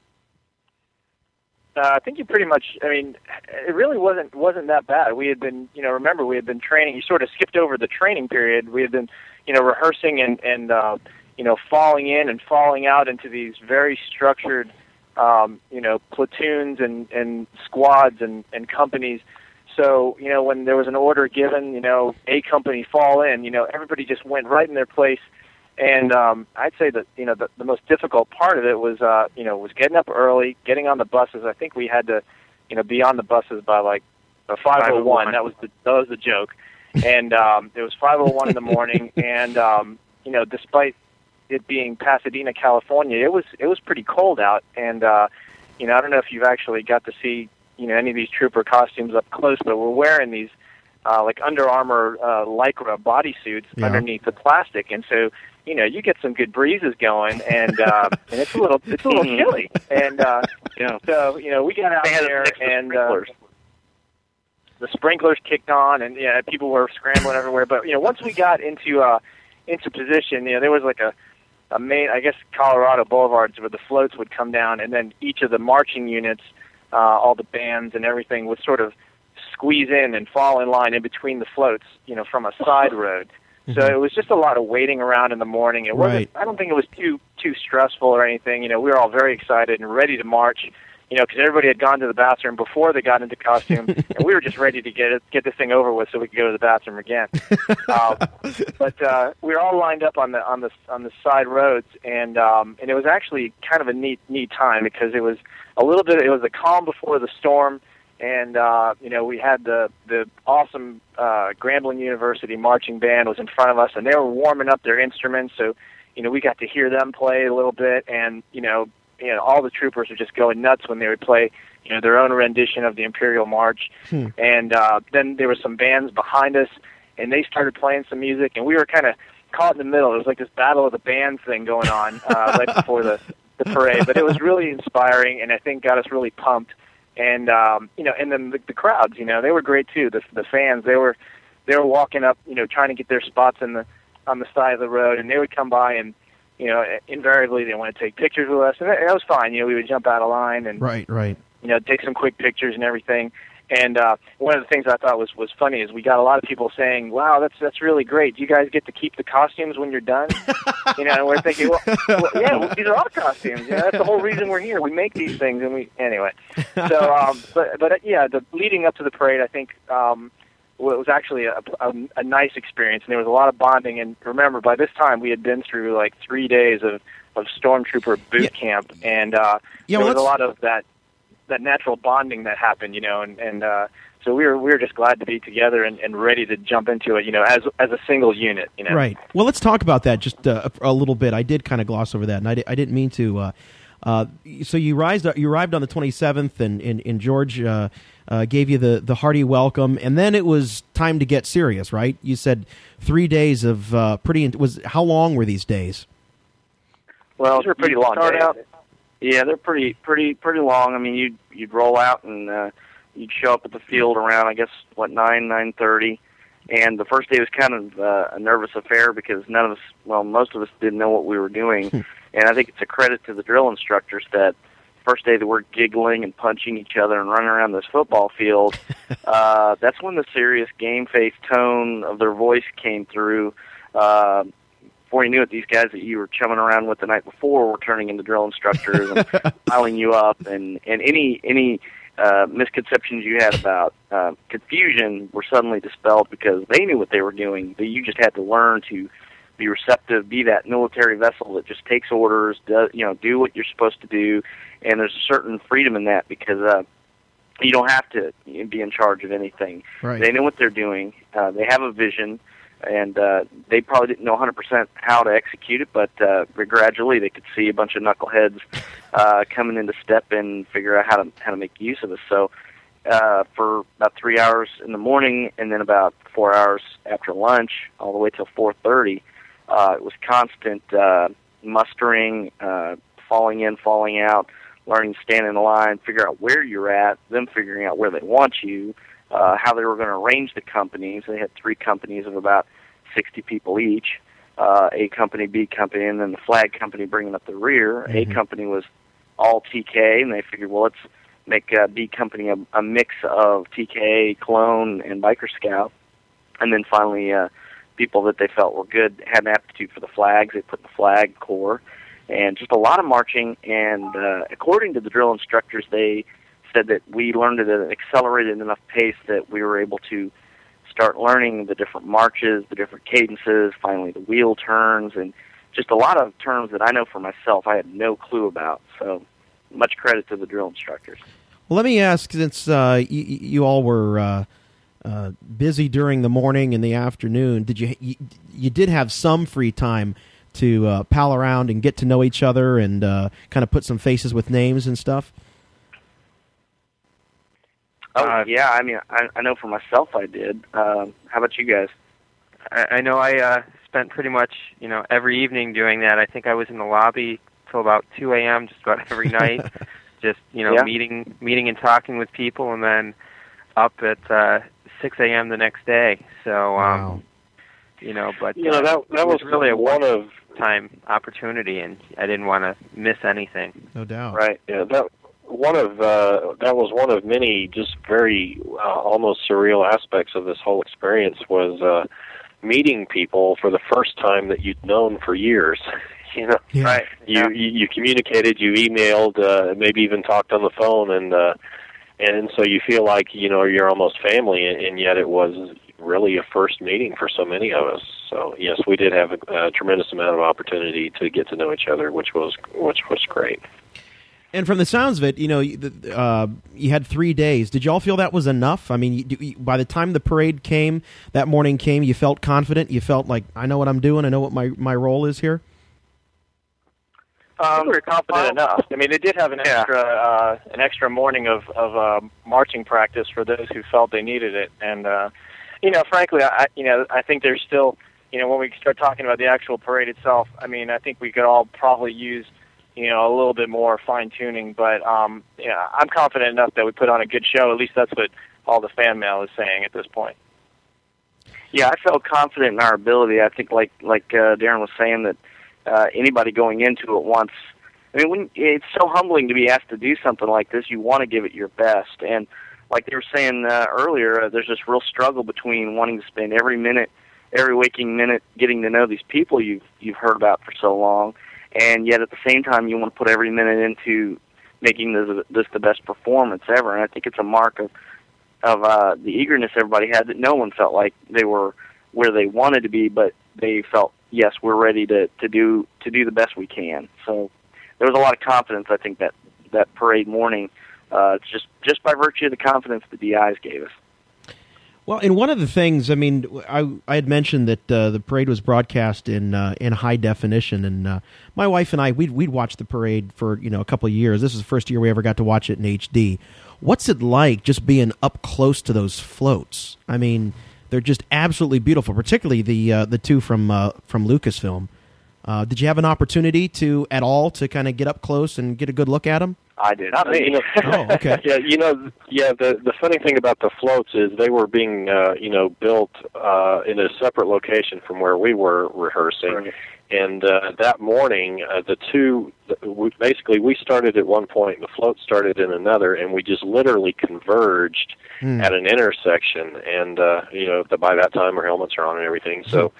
Uh, I think you pretty much. I mean, it really wasn't wasn't that bad. We had been, you know, remember we had been training. You sort of skipped over the training period. We had been, you know, rehearsing and and uh, you know, falling in and falling out into these very structured, um, you know, platoons and and squads and and companies. So, you know, when there was an order given, you know, a company fall in, you know, everybody just went right in their place. And um, I'd say that, you know, the, the most difficult part of it was, uh, you know, was getting up early, getting on the buses. I think we had to, you know, be on the buses by like a five oh one. That was the that was the joke. And um, it was five oh one in the morning. And um, you know, despite it being Pasadena, California, it was it was pretty cold out. And uh, you know, I don't know if you've actually got to see, you know, any of these trooper costumes up close, but we're wearing these uh, like Under Armour uh, Lycra bodysuits yeah. underneath the plastic, and so. You know, you get some good breezes going, and uh, and it's a little it's a little chilly, and uh, yeah. so you know we got out there, and uh, the sprinklers kicked on, and yeah, people were scrambling everywhere. But you know, once we got into uh, into position, you know, there was like a a main, I guess, Colorado boulevards where the floats would come down, and then each of the marching units, uh, all the bands and everything, would sort of squeeze in and fall in line in between the floats, you know, from a side road. So it was just a lot of waiting around in the morning. It wasn't. Right. I don't think it was too too stressful or anything. You know, we were all very excited and ready to march. You know, because everybody had gone to the bathroom before they got into costume, and we were just ready to get it, get this thing over with so we could go to the bathroom again. um, but uh, we were all lined up on the on the on the side roads, and um, and it was actually kind of a neat neat time because it was a little bit. It was a calm before the storm. And, uh, you know, we had the, the awesome uh, Grambling University marching band was in front of us, and they were warming up their instruments. So, you know, we got to hear them play a little bit. And, you know, you know, all the troopers were just going nuts when they would play, you know, their own rendition of the Imperial March. Hmm. And uh, then there were some bands behind us, and they started playing some music. And we were kind of caught in the middle. It was like this battle of the bands thing going on uh, right before the, the parade. But it was really inspiring, and I think got us really pumped. And um, you know, and then the, the crowds, you know, they were great too. The the fans, they were they were walking up, you know, trying to get their spots in the on the side of the road, and they would come by, and you know, invariably they want to take pictures with us, and that, that was fine. You know, we would jump out of line and right, right, you know, take some quick pictures and everything. And uh, one of the things I thought was, was funny is we got a lot of people saying, "Wow, that's that's really great. Do you guys get to keep the costumes when you're done?" You know, and we're thinking, well, well yeah, well, these are our costumes. You know, that's the whole reason we're here. We make these things, and we anyway. So, um, but but uh, yeah, the leading up to the parade, I think um, well, it was actually a, a, a nice experience, and there was a lot of bonding. And remember, by this time, we had been through like three days of of stormtrooper boot yeah. camp, and uh, yeah, there well, was a lot of that. that natural bonding that happened, you know, and, and uh, so we were we were just glad to be together and, and ready to jump into it, you know, as as a single unit, you know. Right. Well, let's talk about that just uh, a little bit. I did kind of gloss over that, and I, di- I didn't mean to. Uh, uh, so you rised, you arrived on the twenty-seventh, and, and, and George uh, uh, gave you the, the hearty welcome, and then it was time to get serious, right? You said three days of uh, pretty. Was how long were these days? Well, these were pretty long days. Out, Yeah, they're pretty, pretty, pretty long. I mean, you'd you'd roll out and uh, you'd show up at the field around, I guess, what nine, nine thirty. And the first day was kind of uh, a nervous affair because none of us, well, most of us didn't know what we were doing. And I think it's a credit to the drill instructors that first day they were giggling and punching each other and running around this football field. uh, that's when the serious game face tone of their voice came through. Uh, Before you knew it, these guys that you were chumming around with the night before were turning into drill instructors and piling you up. And, and any any uh, misconceptions you had about uh, confusion were suddenly dispelled because they knew what they were doing. But you just had to learn to be receptive, be that military vessel that just takes orders, does, you know, do what you're supposed to do, and there's a certain freedom in that because uh, you don't have to be in charge of anything. Right. They know what they're doing. Uh, they have a vision, and uh, they probably didn't know one hundred percent how to execute it, but uh, gradually they could see a bunch of knuckleheads uh, coming into step and figure out how to how to make use of it. So uh, for about three hours in the morning and then about four hours after lunch, all the way till four thirty, uh, it was constant uh, mustering, uh, falling in, falling out, learning to stand in the line, figure out where you're at, them figuring out where they want you, uh, how they were going to arrange the companies. They had three companies of about sixty people each, uh, A company, B company, and then the flag company bringing up the rear. Mm-hmm. A company was all T K, and they figured, well, let's make uh, B company a, a mix of T K, Clone, and Biker Scout. And then finally, uh, people that they felt were good, had an aptitude for the flags, they put in the flag corps. And just a lot of marching, and uh, according to the drill instructors, they said that we learned at an accelerated enough pace that we were able to start learning the different marches, the different cadences, finally the wheel turns, and just a lot of terms that I know for myself I had no clue about. So much credit to the drill instructors. Well, let me ask, since uh, you, you all were uh, uh, busy during the morning and the afternoon, did you, you you did have some free time to uh, pal around and get to know each other and uh, kind of put some faces with names and stuff? Oh, uh, yeah, I mean, I, I know for myself I did. Um, how about you guys? I, I know I uh, spent pretty much, you know, every evening doing that. I think I was in the lobby till about two a.m. just about every night, just, you know, yeah. meeting meeting and talking with people, and then up at uh, six a.m. the next day. So, um, wow. you know, but you know, that, that uh, was, was really a one of time opportunity, and I didn't want to miss anything. No doubt. Right. Yeah. That one of uh, that was one of many just very uh, almost surreal aspects of this whole experience was uh, meeting people for the first time that you'd known for years. You know, yeah. Right? You, Yeah. you you communicated, you emailed, uh, maybe even talked on the phone, and uh, and so you feel like you know you're almost family, and, and yet it was really a first meeting for so many of us. So yes, we did have a, a tremendous amount of opportunity to get to know each other, which was which was great. And from the sounds of it, you know, uh, you had three days. Did you all feel that was enough? I mean, you, you, by the time the parade came, that morning came, you felt confident? You felt like, I know what I'm doing, I know what my, my role is here? Um, we were confident well, enough. I mean, they did have an yeah. extra uh, an extra morning of of uh, marching practice for those who felt they needed it, and uh, you know, frankly, I you know I think there's still you know when we start talking about the actual parade itself, I mean, I think we could all probably use you know a little bit more fine tuning, but um, yeah, I'm confident enough that we put on a good show. At least that's what all the fan mail is saying at this point. Yeah, I felt confident in our ability. I think, like like uh, Darren was saying, that uh, anybody going into it wants. I mean, when, it's so humbling to be asked to do something like this. You want to give it your best, and like they were saying uh, earlier, uh, there's this real struggle between wanting to spend every minute, every waking minute, getting to know these people you've you've heard about for so long, and yet at the same time, you want to put every minute into making this, this the best performance ever. And I think it's a mark of of uh, the eagerness everybody had, that no one felt like they were where they wanted to be, but they felt, yes, we're ready to, to do to do the best we can. So there was a lot of confidence, I think, that that parade morning, uh, just just by virtue of the confidence the D Is gave us. Well, and one of the things, I mean, I, I had mentioned that uh, the parade was broadcast in uh, in high definition, and uh, my wife and I, we'd, we'd watched the parade for, you know, a couple of years. This is the first year we ever got to watch it in H D. What's it like just being up close to those floats? I mean, they're just absolutely beautiful, particularly the uh, the two from uh, from Lucasfilm. Uh, did you have an opportunity to, at all, to kind of get up close and get a good look at them? I did. Not me. You know, Oh, okay. yeah, you know, yeah. The the funny thing about the floats is they were being, uh, you know, built uh, in a separate location from where we were rehearsing, Right. and uh, that morning, uh, the two, we, basically, we started at one point, the float started in another, and we just literally converged Hmm. at an intersection. And uh, you know, the, by that time, our helmets are on and everything, so.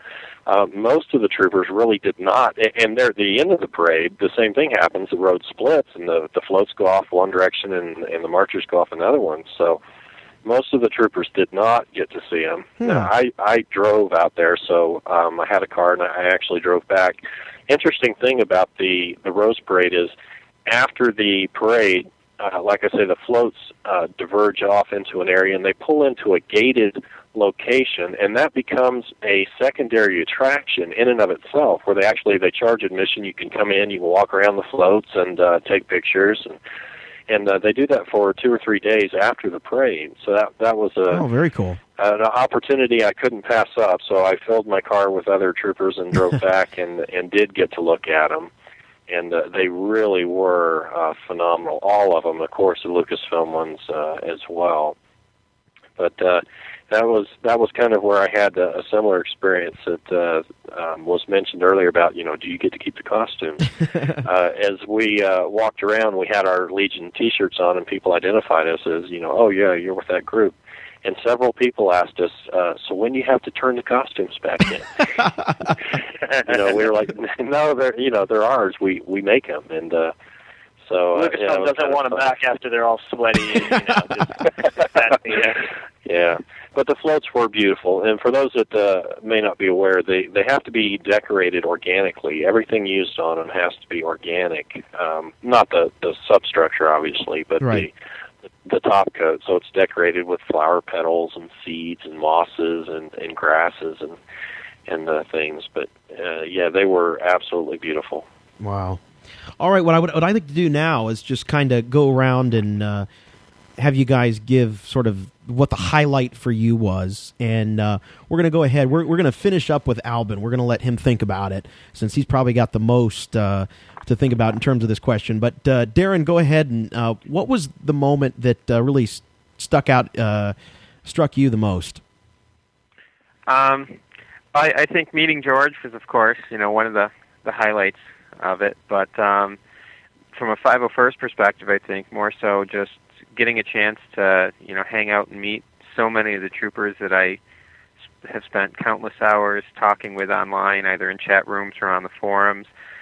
uh, most of the troopers really did not. And there at the end of the parade, the same thing happens. The road splits, and the, the floats go off one direction, and, and the marchers go off another one. So most of the troopers did not get to see him. Hmm. Now, I, I drove out there, so um, I had a car, and I actually drove back. Interesting thing about the, the Rose Parade is after the parade, uh, like I say, the floats uh, diverge off into an area, and they pull into a gated location, and that becomes a secondary attraction in and of itself, where they actually they charge admission. You can come in, you can walk around the floats and uh, take pictures, and and uh, they do that for two or three days after the parade. So that that was a oh, very cool. an opportunity I couldn't pass up. So I filled my car with other troopers and drove back, and and did get to look at them, and uh, they really were uh, phenomenal. All of them, of course, the Lucasfilm ones uh, as well. But uh, that was that was kind of where I had a, a similar experience that uh, um, was mentioned earlier about, you know, do you get to keep the costume? uh, as we uh, walked around, we had our Legion T-shirts on, and people identified us as, you know, oh yeah, you're with that group. And several people asked us, uh, so when do you have to turn the costumes back in? You know, we were like, no, they're you know they're ours. We we make them, and uh, so uh, Lucasfilm yeah, doesn't want them back after they're all sweaty. And, you know, just, that's, yeah. Yeah, but the floats were beautiful, and for those that uh, may not be aware, they, they have to be decorated organically. Everything used on them has to be organic, um, not the, the substructure, obviously, but right. the the top coat. So it's decorated with flower petals and seeds and mosses and, and grasses and and uh, things. But uh, yeah, they were absolutely beautiful. Wow. All right, what I would what I like to do now is just kind of go around and uh, have you guys give sort of what the highlight for you was, and uh, we're going to go ahead. We're we're going to finish up with Albin. We're going to let him think about it, since he's probably got the most uh, to think about in terms of this question. But uh, Darren, go ahead, and uh, what was the moment that uh, really st- stuck out, uh, struck you the most? Um, I, I think meeting George was, of course, you know, one of the, the highlights of it. But um, from a five oh first perspective, I think more so just getting a chance to, you know, hang out and meet so many of the troopers that I have spent countless hours talking with online, either in chat rooms or on the forums.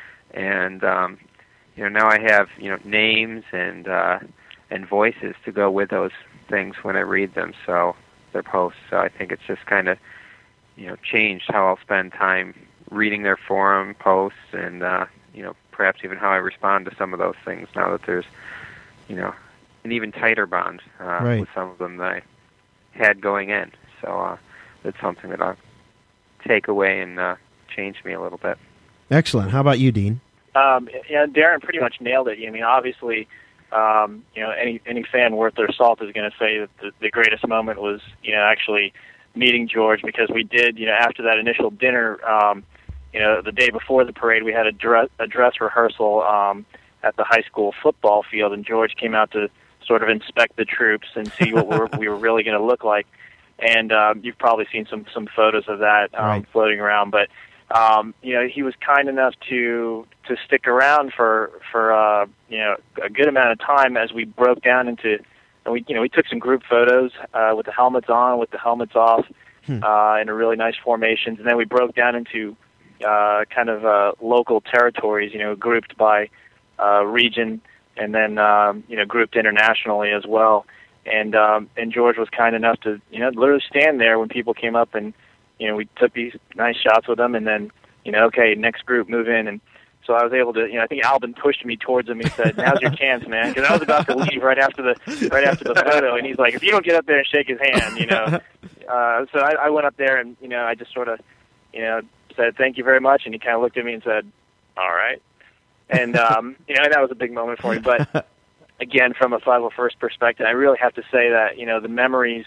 And, um, you know, now I have, you know, names and uh, and voices to go with those things when I read them, so their posts. So I think it's just kind of, you know, changed how I'll spend time reading their forum posts, and, uh, you know, perhaps even how I respond to some of those things now that there's, you know, an even tighter bond uh, right. with some of them that I had going in. So uh, that's something that I'll take away and uh, change me a little bit. Excellent. How about you, Dean? Um, yeah, Darren pretty much nailed it. I mean, obviously, um, you know, any any fan worth their salt is going to say that the, the greatest moment was, you know, actually meeting George, because we did, you know, after that initial dinner, um, you know, the day before the parade, we had a dress, a dress rehearsal um, at the high school football field, and George came out to sort of inspect the troops and see what we're, we were really going to look like. And um, you've probably seen some some photos of that um, right. floating around, but. Um, you know, he was kind enough to to stick around for for uh, you know a good amount of time as we broke down into, and we you know we took some group photos uh, with the helmets on, with the helmets off, hmm. uh, in a really nice formations, and then we broke down into uh, kind of uh, local territories, you know, grouped by uh, region, and then um, you know grouped internationally as well. And um, and George was kind enough to you know literally stand there when people came up, and you know, we took these nice shots with them, and then, you know, okay, next group, move in. And so I was able to, you know, I think Albin pushed me towards him. He said, now's your chance, man, because I was about to leave right after the right after the photo. And he's like, if you don't get up there and shake his hand, you know. Uh, so I, I went up there, and, you know, I just sort of, you know, said, thank you very much. And he kind of looked at me and said, all right. And, um, you know, that was a big moment for me. But, again, from a five oh first perspective, I really have to say that, you know, the memories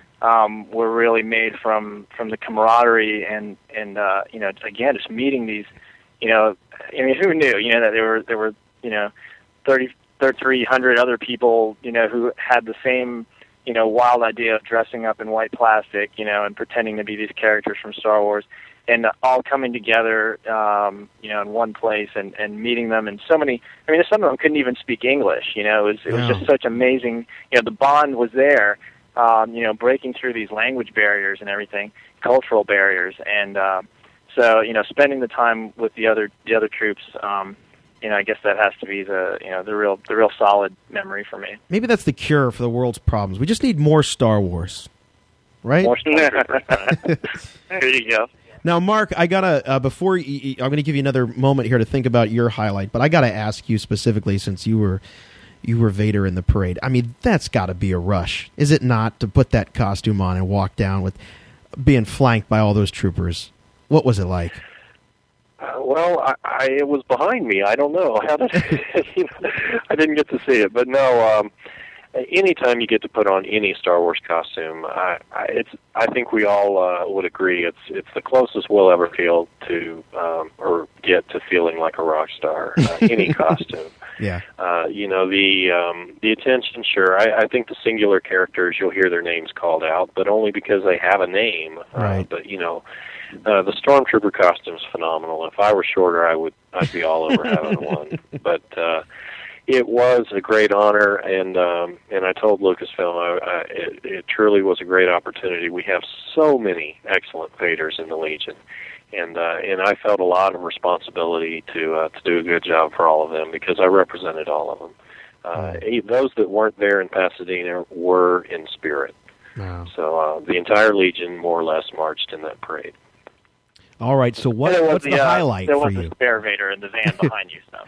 Um, were really made from, from the camaraderie and and uh, you know again just meeting these, you know I mean who knew you know that there were there were you know thirty, thirty-three hundred other people you know who had the same you know wild idea of dressing up in white plastic you know and pretending to be these characters from Star Wars, and all coming together um, you know in one place and, and meeting them, and so many I mean some of them couldn't even speak English you know it was it was yeah. just such amazing you know the bond was there. Um, you know, breaking through these language barriers and everything, cultural barriers, and uh, So, you know, spending the time with the other the other troops, um, you know, I guess that has to be the you know the real the real solid memory for me. Maybe that's the cure for the world's problems. We just need more Star Wars, right? More Star Wars. There you go. Now, Mark, I gotta uh, before you, I'm going to give you another moment here to think about your highlight, but I gotta ask you specifically, since you were you were Vader in the parade. I mean, that's got to be a rush, is it not, to put that costume on and walk down with being flanked by all those troopers? What was it like? Uh, well, I, I, it was behind me. I don't know. How did you know, I didn't get to see it, but no. Um, anytime you get to put on any Star Wars costume, I, I, it's. I think we all uh, would agree it's it's the closest we'll ever feel to um, or get to feeling like a rock star. Uh, any costume. Yeah. Uh, you know, the um, the attention. Sure, I, I think the singular characters, you'll hear their names called out, but only because they have a name. Right. Uh, but you know. Uh, the Stormtrooper costume's phenomenal. If I were shorter, I would I'd be all over having one. But uh, it was a great honor, and um, and I told Lucasfilm I, I, it, it truly was a great opportunity. We have so many excellent Vaders in the Legion, and uh, and I felt a lot of responsibility to uh, to do a good job for all of them because I represented all of them. Uh, those that weren't there in Pasadena were in spirit. Wow. So uh, the entire Legion more or less marched in that parade. All right, so what, was what's the, the uh, highlight there for was you? a spare Vader in the van behind you, so.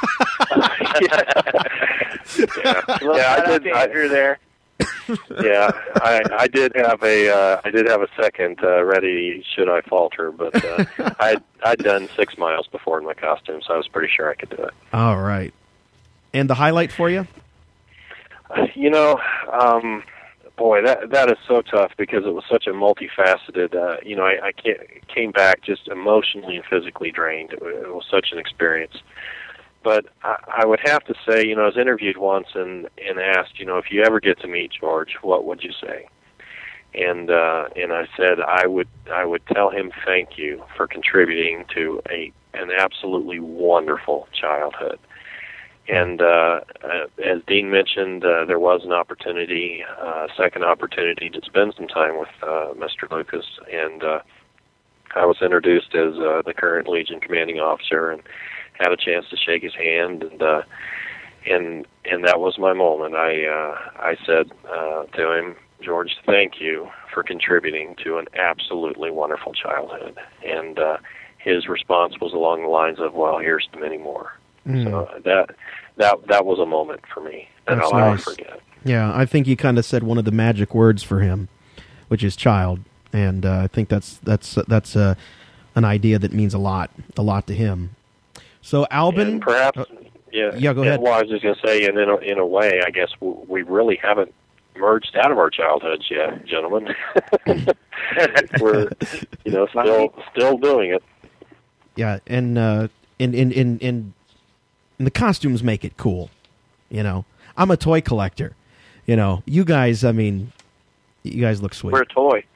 yeah, Well, yeah, I did. I, Andrew there. yeah, I, I did have a uh, I did have a second uh, ready should I falter, but uh, I I'd done six miles before in my costume, so I was pretty sure I could do it. All right, and the highlight for you? Uh, you know. Um, Boy, that that is so tough because it was such a multifaceted. Uh, you know, I, I can't, came back just emotionally and physically drained. It, it was such an experience. But I, I would have to say, you know, I was interviewed once and, and asked, you know, if you ever get to meet George, what would you say? And uh, and I said I would I would tell him thank you for contributing to a an absolutely wonderful childhood. And uh, uh, as Dean mentioned, uh, there was an opportunity, a uh, second opportunity to spend some time with uh, Mister Lucas, and uh, I was introduced as uh, the current Legion commanding officer, and had a chance to shake his hand, and uh, and and that was my moment. I uh, I said uh, to him, George, thank you for contributing to an absolutely wonderful childhood, and uh, his response was along the lines of, well, here's to many more. Mm. So that that that was a moment for me that That's I'll never nice. forget. Yeah, I think you kind of said one of the magic words for him, which is child, and uh, I think that's that's that's uh, an idea that means a lot, a lot to him. So Albin, and perhaps, uh, yeah, yeah, go ahead. Well, I was just going to say, and in a, in a way, I guess we really haven't merged out of our childhoods yet, gentlemen. We're, you know, still still doing it. Yeah, and uh, in in in in. And the costumes make it cool, you know. I'm a toy collector, you know. You guys, I mean, you guys look sweet. We're a toy.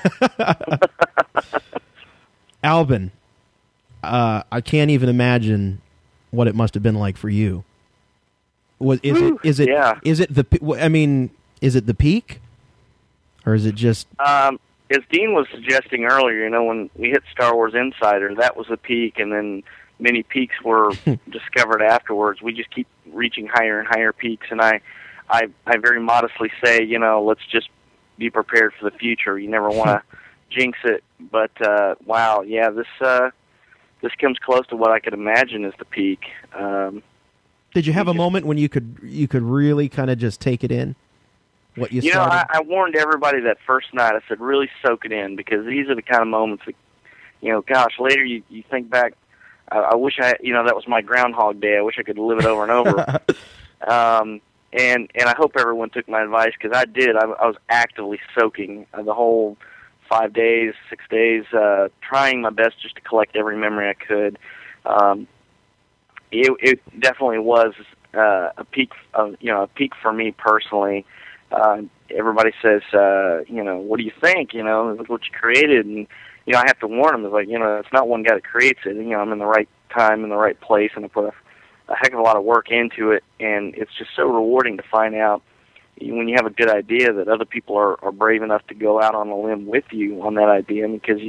Albin, uh, I can't even imagine what it must have been like for you. Was is it is it yeah. is it the? I mean, is it the peak, or is it just? Um, as Dean was suggesting earlier, you know, when we hit Star Wars Insider, that was the peak, and then many peaks were discovered afterwards. We just keep reaching higher and higher peaks, and I, I, I very modestly say, you know, let's just be prepared for the future. You never want to jinx it, but uh, wow, yeah, this uh, this comes close to what I could imagine is the peak. Um, Did you have a moment when you could you could really kind of just take it in? What you, you started? know, I, I warned everybody that first night. I said, really soak it in, because these are the kind of moments that, you know, gosh, later you, you think back. I wish I, you know, that was my Groundhog Day. I wish I could live it over and over. um, and and I hope everyone took my advice, because I did. I, I was actively soaking uh, the whole five days, six days, uh, trying my best just to collect every memory I could. Um, it, it definitely was uh, a peak, of, you know, a peak for me personally. Uh, everybody says, uh, you know, what do you think? You know, look what you created, and you know, I have to warn them. It's like, you know, it's not one guy that creates it. You know, I'm in the right time, in the right place, and I put a, a heck of a lot of work into it. And it's just so rewarding to find out when you have a good idea that other people are, are brave enough to go out on a limb with you on that idea, because you,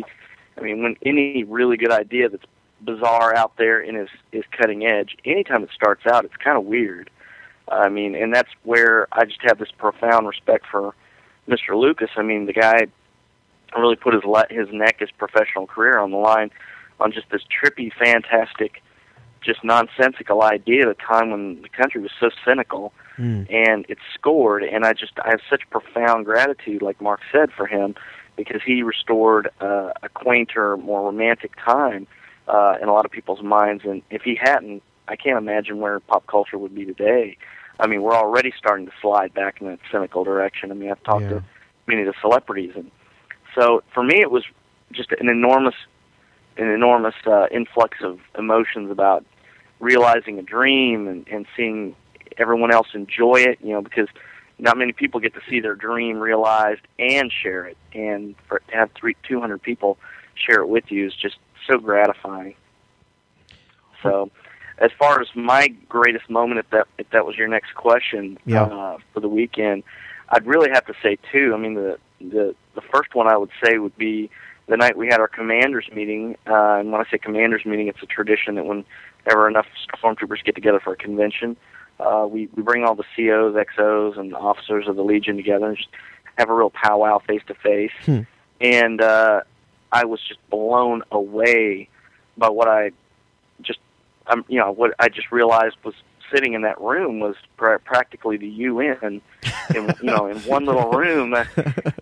I mean, when any really good idea that's bizarre out there and is, is cutting edge, anytime it starts out, it's kind of weird. I mean, and that's where I just have this profound respect for Mister Lucas. I mean, the guy really put his le- his neck, his professional career on the line on just this trippy, fantastic, just nonsensical idea at a time when the country was so cynical, mm. and it scored. And I just I have such profound gratitude, like Mark said, for him, because he restored uh, a quainter, more romantic time uh, in a lot of people's minds. And if he hadn't, I can't imagine where pop culture would be today. I mean, we're already starting to slide back in that cynical direction. I mean, I've talked yeah. to many of the celebrities, and so for me, it was just an enormous, an enormous uh, influx of emotions about realizing a dream and, and seeing everyone else enjoy it. You know, because not many people get to see their dream realized and share it, and for to have three, two hundred people share it with you is just so gratifying. So. As far as my greatest moment, if that if that was your next question yeah. uh, for the weekend, I'd really have to say two. I mean, the the the first one I would say would be the night we had our commanders meeting. Uh, and when I say commanders meeting, it's a tradition that whenever enough stormtroopers get together for a convention, uh, we we bring all the C Os, X Os, and officers of the Legion together and just have a real powwow face to face. And uh, I was just blown away by what I just. Um, you know, what I just realized was sitting in that room was pr- practically the U N. In, you know, in one little room, I,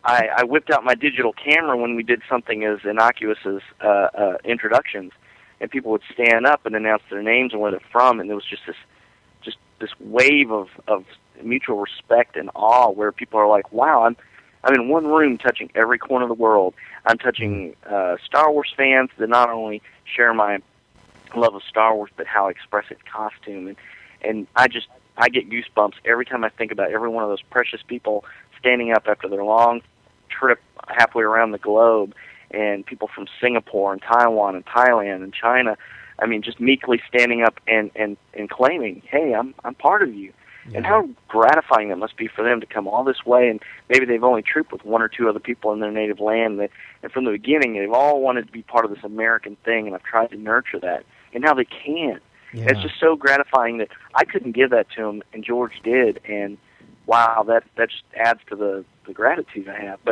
I whipped out my digital camera when we did something as innocuous as uh, uh, introductions, and people would stand up and announce their names and where they're from, and there was just this, just this wave of, of mutual respect and awe, where people are like, "Wow, I'm, I'm in one room, touching every corner of the world. I'm touching uh, Star Wars fans that not only share my love of Star Wars, but how I express its costume." And, and I just, I get goosebumps every time I think about every one of those precious people standing up after their long trip halfway around the globe, and people from Singapore and Taiwan and Thailand and China, I mean, just meekly standing up and, and, and claiming, hey, I'm, I'm part of you. Yeah. And how gratifying that must be for them to come all this way, and maybe they've only trooped with one or two other people in their native land, and, and from the beginning they've all wanted to be part of this American thing, and I've tried to nurture that. And now they can. Yeah. It's just so gratifying that I couldn't give that to him, and George did. And wow, that that just adds to the, the gratitude I have. But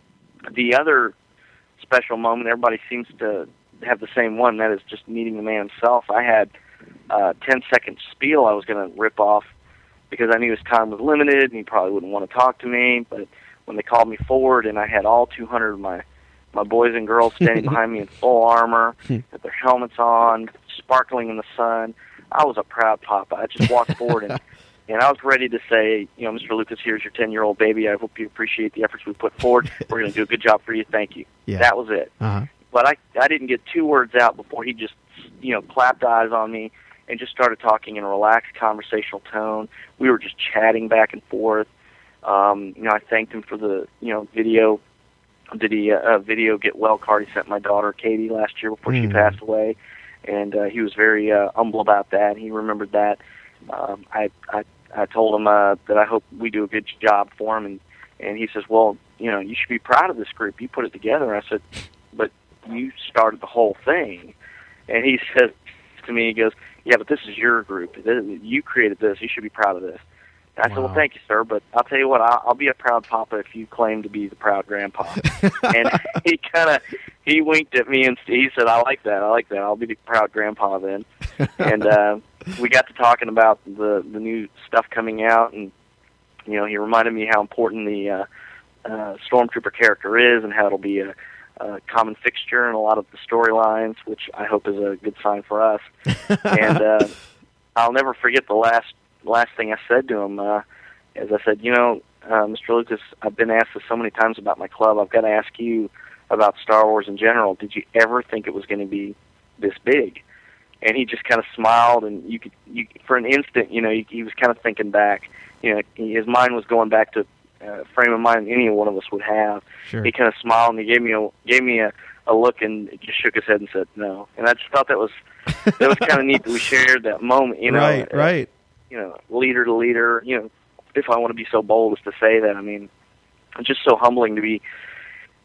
the other special moment, everybody seems to have the same one, that is just meeting the man himself. I had a ten-second spiel I was going to rip off because I knew his time was limited, and he probably wouldn't want to talk to me. But when they called me forward, and I had all two hundred of my my boys and girls standing behind me in full armor, with their helmets on, sparkling in the sun, I was a proud papa. I just walked forward, and, and I was ready to say, you know, Mister Lucas, here's your ten-year-old baby. I hope you appreciate the efforts we put forward. We're going to do a good job for you. Thank you. Yeah. That was it. Uh-huh. But I, I didn't get two words out before he just, you know, clapped eyes on me and just started talking in a relaxed conversational tone. We were just chatting back and forth. Um, you know, I thanked him for the, you know, video did he uh, a video get well card he sent my daughter Katie last year before mm. she passed away, and uh, he was very uh, humble about that. He remembered that. Um, I, I I told him uh, that I hope we do a good job for him, and and he says, well, you know, you should be proud of this group. You put it together. I said, but you started the whole thing. And he says to me, he goes, yeah, but this is your group. You created this. You should be proud of this. I wow. said, well, thank you, sir, but I'll tell you what, I'll, I'll be a proud papa if you claim to be the proud grandpa. And he kind of, he winked at me and he said, I like that, I like that, I'll be the proud grandpa then. And uh, we got to talking about the, the new stuff coming out, and, you know, he reminded me how important the uh, uh, Stormtrooper character is and how it'll be a, a common fixture in a lot of the storylines, which I hope is a good sign for us. And uh, I'll never forget the last last thing I said to him, uh, as I said, you know, uh, Mister Lucas, I've been asked this so many times about my club. I've got to ask you about Star Wars in general. Did you ever think it was going to be this big? And he just kind of smiled, and you could, you, for an instant, you know, he, he was kind of thinking back. You know, his mind was going back to a frame of mind any one of us would have. Sure. He kind of smiled, and he gave me a gave me a, a look, and just shook his head and said no. And I just thought that was that was kind of neat that we shared that moment. You know, right, uh, right. You know, leader to leader, you know, if I want to be so bold as to say that, I mean, it's just so humbling to be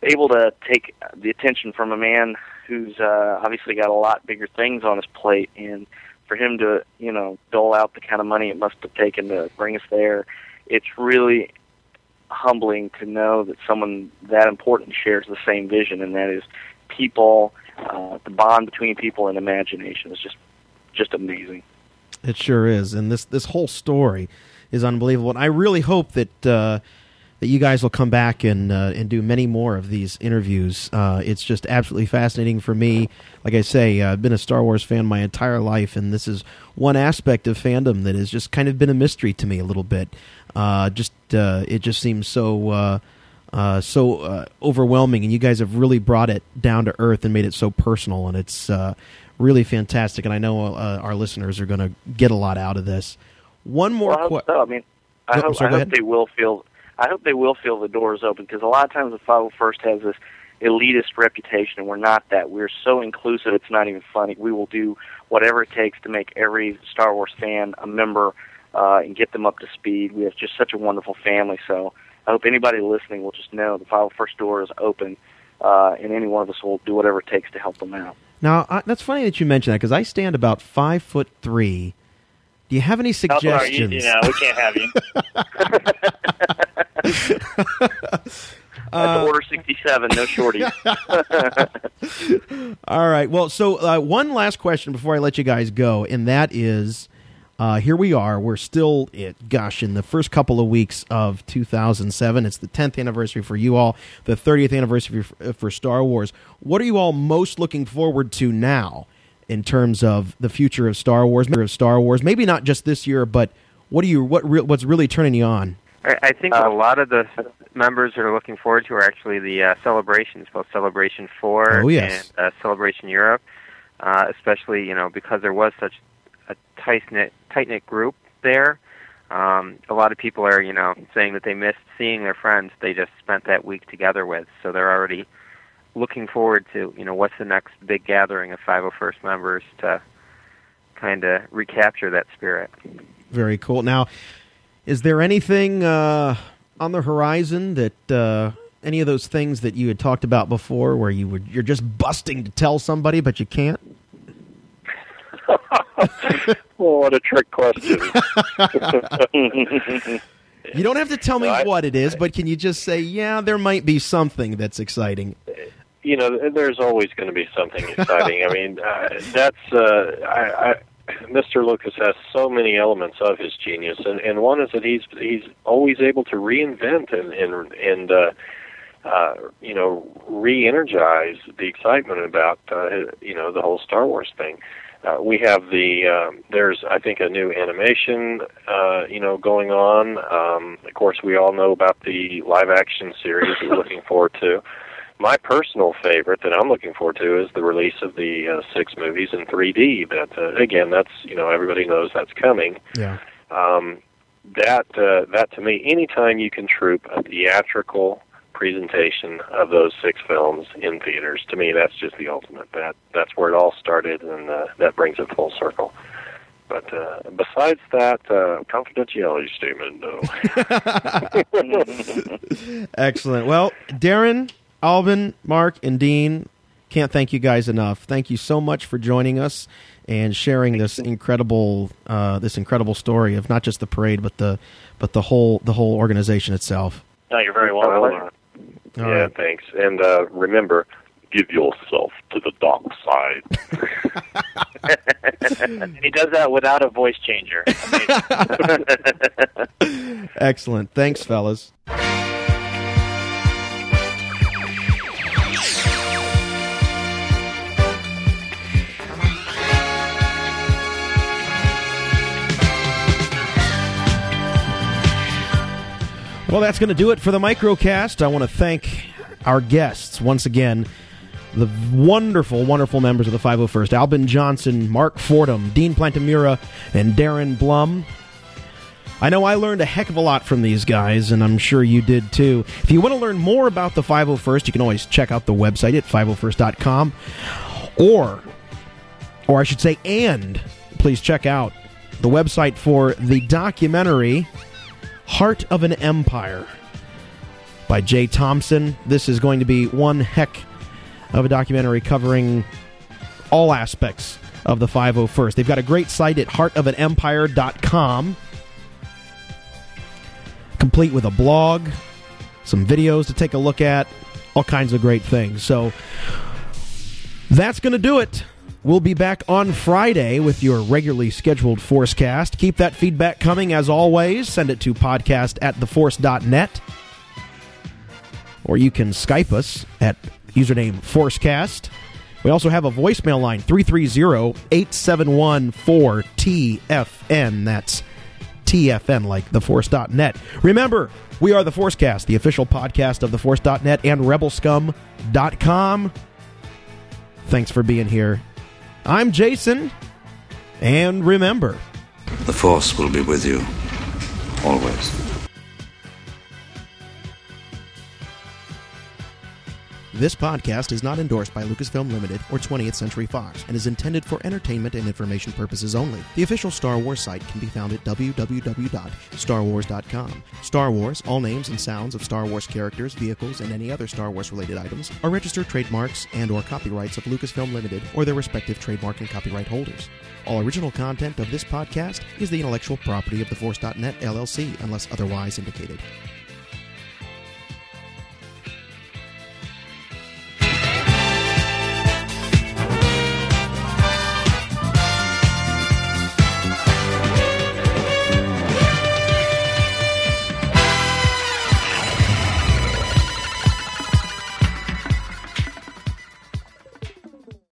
able to take the attention from a man who's uh, obviously got a lot bigger things on his plate, and for him to, you know, dole out the kind of money it must have taken to bring us there, it's really humbling to know that someone that important shares the same vision, and that is people, uh, the bond between people and imagination is just just amazing. It sure is, and this this whole story is unbelievable. And I really hope that uh, that you guys will come back and uh, and do many more of these interviews. Uh, it's just absolutely fascinating for me. Like I say, uh, I've been a Star Wars fan my entire life, and this is one aspect of fandom that has just kind of been a mystery to me a little bit. Uh, just uh, it just seems so uh, uh, so uh, overwhelming, and you guys have really brought it down to earth and made it so personal, and it's uh, really fantastic. And I know uh, our listeners are going to get a lot out of this. One more question. Well, I, so. I mean, I no, hope, sorry, I hope they will feel. I hope they will feel the doors open, because a lot of times the five oh first has this elitist reputation, and we're not that. We're so inclusive, it's not even funny. We will do whatever it takes to make every Star Wars fan a member uh, and get them up to speed. We have just such a wonderful family, so I hope anybody listening will just know the five oh first door is open, uh, and any one of us will do whatever it takes to help them out. Now, I, that's funny that you mention that, because I stand about five foot three. Do you have any suggestions? Oh, sorry, you, you know, we can't have you. That's uh, order sixty-seven, no shorties. All right. Well, so uh, one last question before I let you guys go, and that is, uh, here we are. We're still, it, gosh, in the first couple of weeks of two thousand seven. It's the tenth anniversary for you all, the thirtieth anniversary for, for Star Wars. What are you all most looking forward to now in terms of the future of Star Wars? Of Star Wars, maybe not just this year, but what do you what re- what's really turning you on? I think uh, a lot of the members that are looking forward to are actually the uh, celebrations, both Celebration four oh, yes. and uh, Celebration Europe, uh, especially, you know, because there was such a tight-knit, tight-knit group there. Um, a lot of people are, you know, saying that they missed seeing their friends they just spent that week together with, so they're already looking forward to, you know, what's the next big gathering of five oh first members to kind of recapture that spirit. Very cool. Now, is there anything uh, on the horizon that uh, any of those things that you had talked about before, where you would you're just busting to tell somebody but you can't? Well, what a trick question! You don't have to tell me no, I, what it is, but can you just say, yeah, there might be something that's exciting? You know, there's always going to be something exciting. I mean, uh, that's uh, I. I Mister Lucas has so many elements of his genius, and, and one is that he's he's always able to reinvent and and, and uh, uh, you know re-energize the excitement about uh, you know the whole Star Wars thing. Uh, we have the um, there's I think a new animation uh, you know going on. Um, of course, we all know about the live action series we're looking forward to. My personal favorite that I'm looking forward to is the release of the uh, six movies in three D. That uh, again, that's you know everybody knows that's coming. Yeah. Um, that uh, that to me, anytime you can troupe a theatrical presentation of those six films in theaters, to me that's just the ultimate. That that's where it all started, and uh, that brings it full circle. But uh, besides that, uh, confidentiality statement, no. Excellent. Well, Darren, Alvin, Mark, and Dean, can't thank you guys enough. Thank you so much for joining us and sharing this incredible uh, this incredible story of not just the parade, but the but the whole the whole organization itself. No, you're very welcome. Uh, yeah, right. Thanks. And uh, remember, give yourself to the dark side. And he does that without a voice changer. Excellent. Thanks, fellas. Well, that's going to do it for the Microcast. I want to thank our guests once again, the wonderful, wonderful members of the five oh first, Albin Johnson, Mark Fordham, Dean Plantamura, and Darren Blum. I know I learned a heck of a lot from these guys, and I'm sure you did too. If you want to learn more about the five oh first, you can always check out the website at five oh first dot com, or, or I should say, and please check out the website for the documentary Heart of an Empire by Jay Thompson. This is going to be one heck of a documentary covering all aspects of the five oh first. They've got a great site at heart of an empire dot com, complete with a blog, some videos to take a look at, all kinds of great things. So that's going to do it. We'll be back on Friday with your regularly scheduled Forcecast. Keep that feedback coming as always. Send it to podcast at the force dot net. Or you can Skype us at username Forcecast. We also have a voicemail line, three three zero, eight seven one, four T F N. That's T F N, like the force dot net. Remember, we are the Forcecast, the official podcast of the force dot net and rebel scum dot com. Thanks for being here. I'm Jason, and remember, The Force will be with you, always. This podcast is not endorsed by Lucasfilm Limited or twentieth Century Fox and is intended for entertainment and information purposes only. The official Star Wars site can be found at w w w dot star wars dot com. Star Wars, all names and sounds of Star Wars characters, vehicles, and any other Star Wars-related items are registered trademarks and or copyrights of Lucasfilm Limited or their respective trademark and copyright holders. All original content of this podcast is the intellectual property of the force dot net L L C unless otherwise indicated.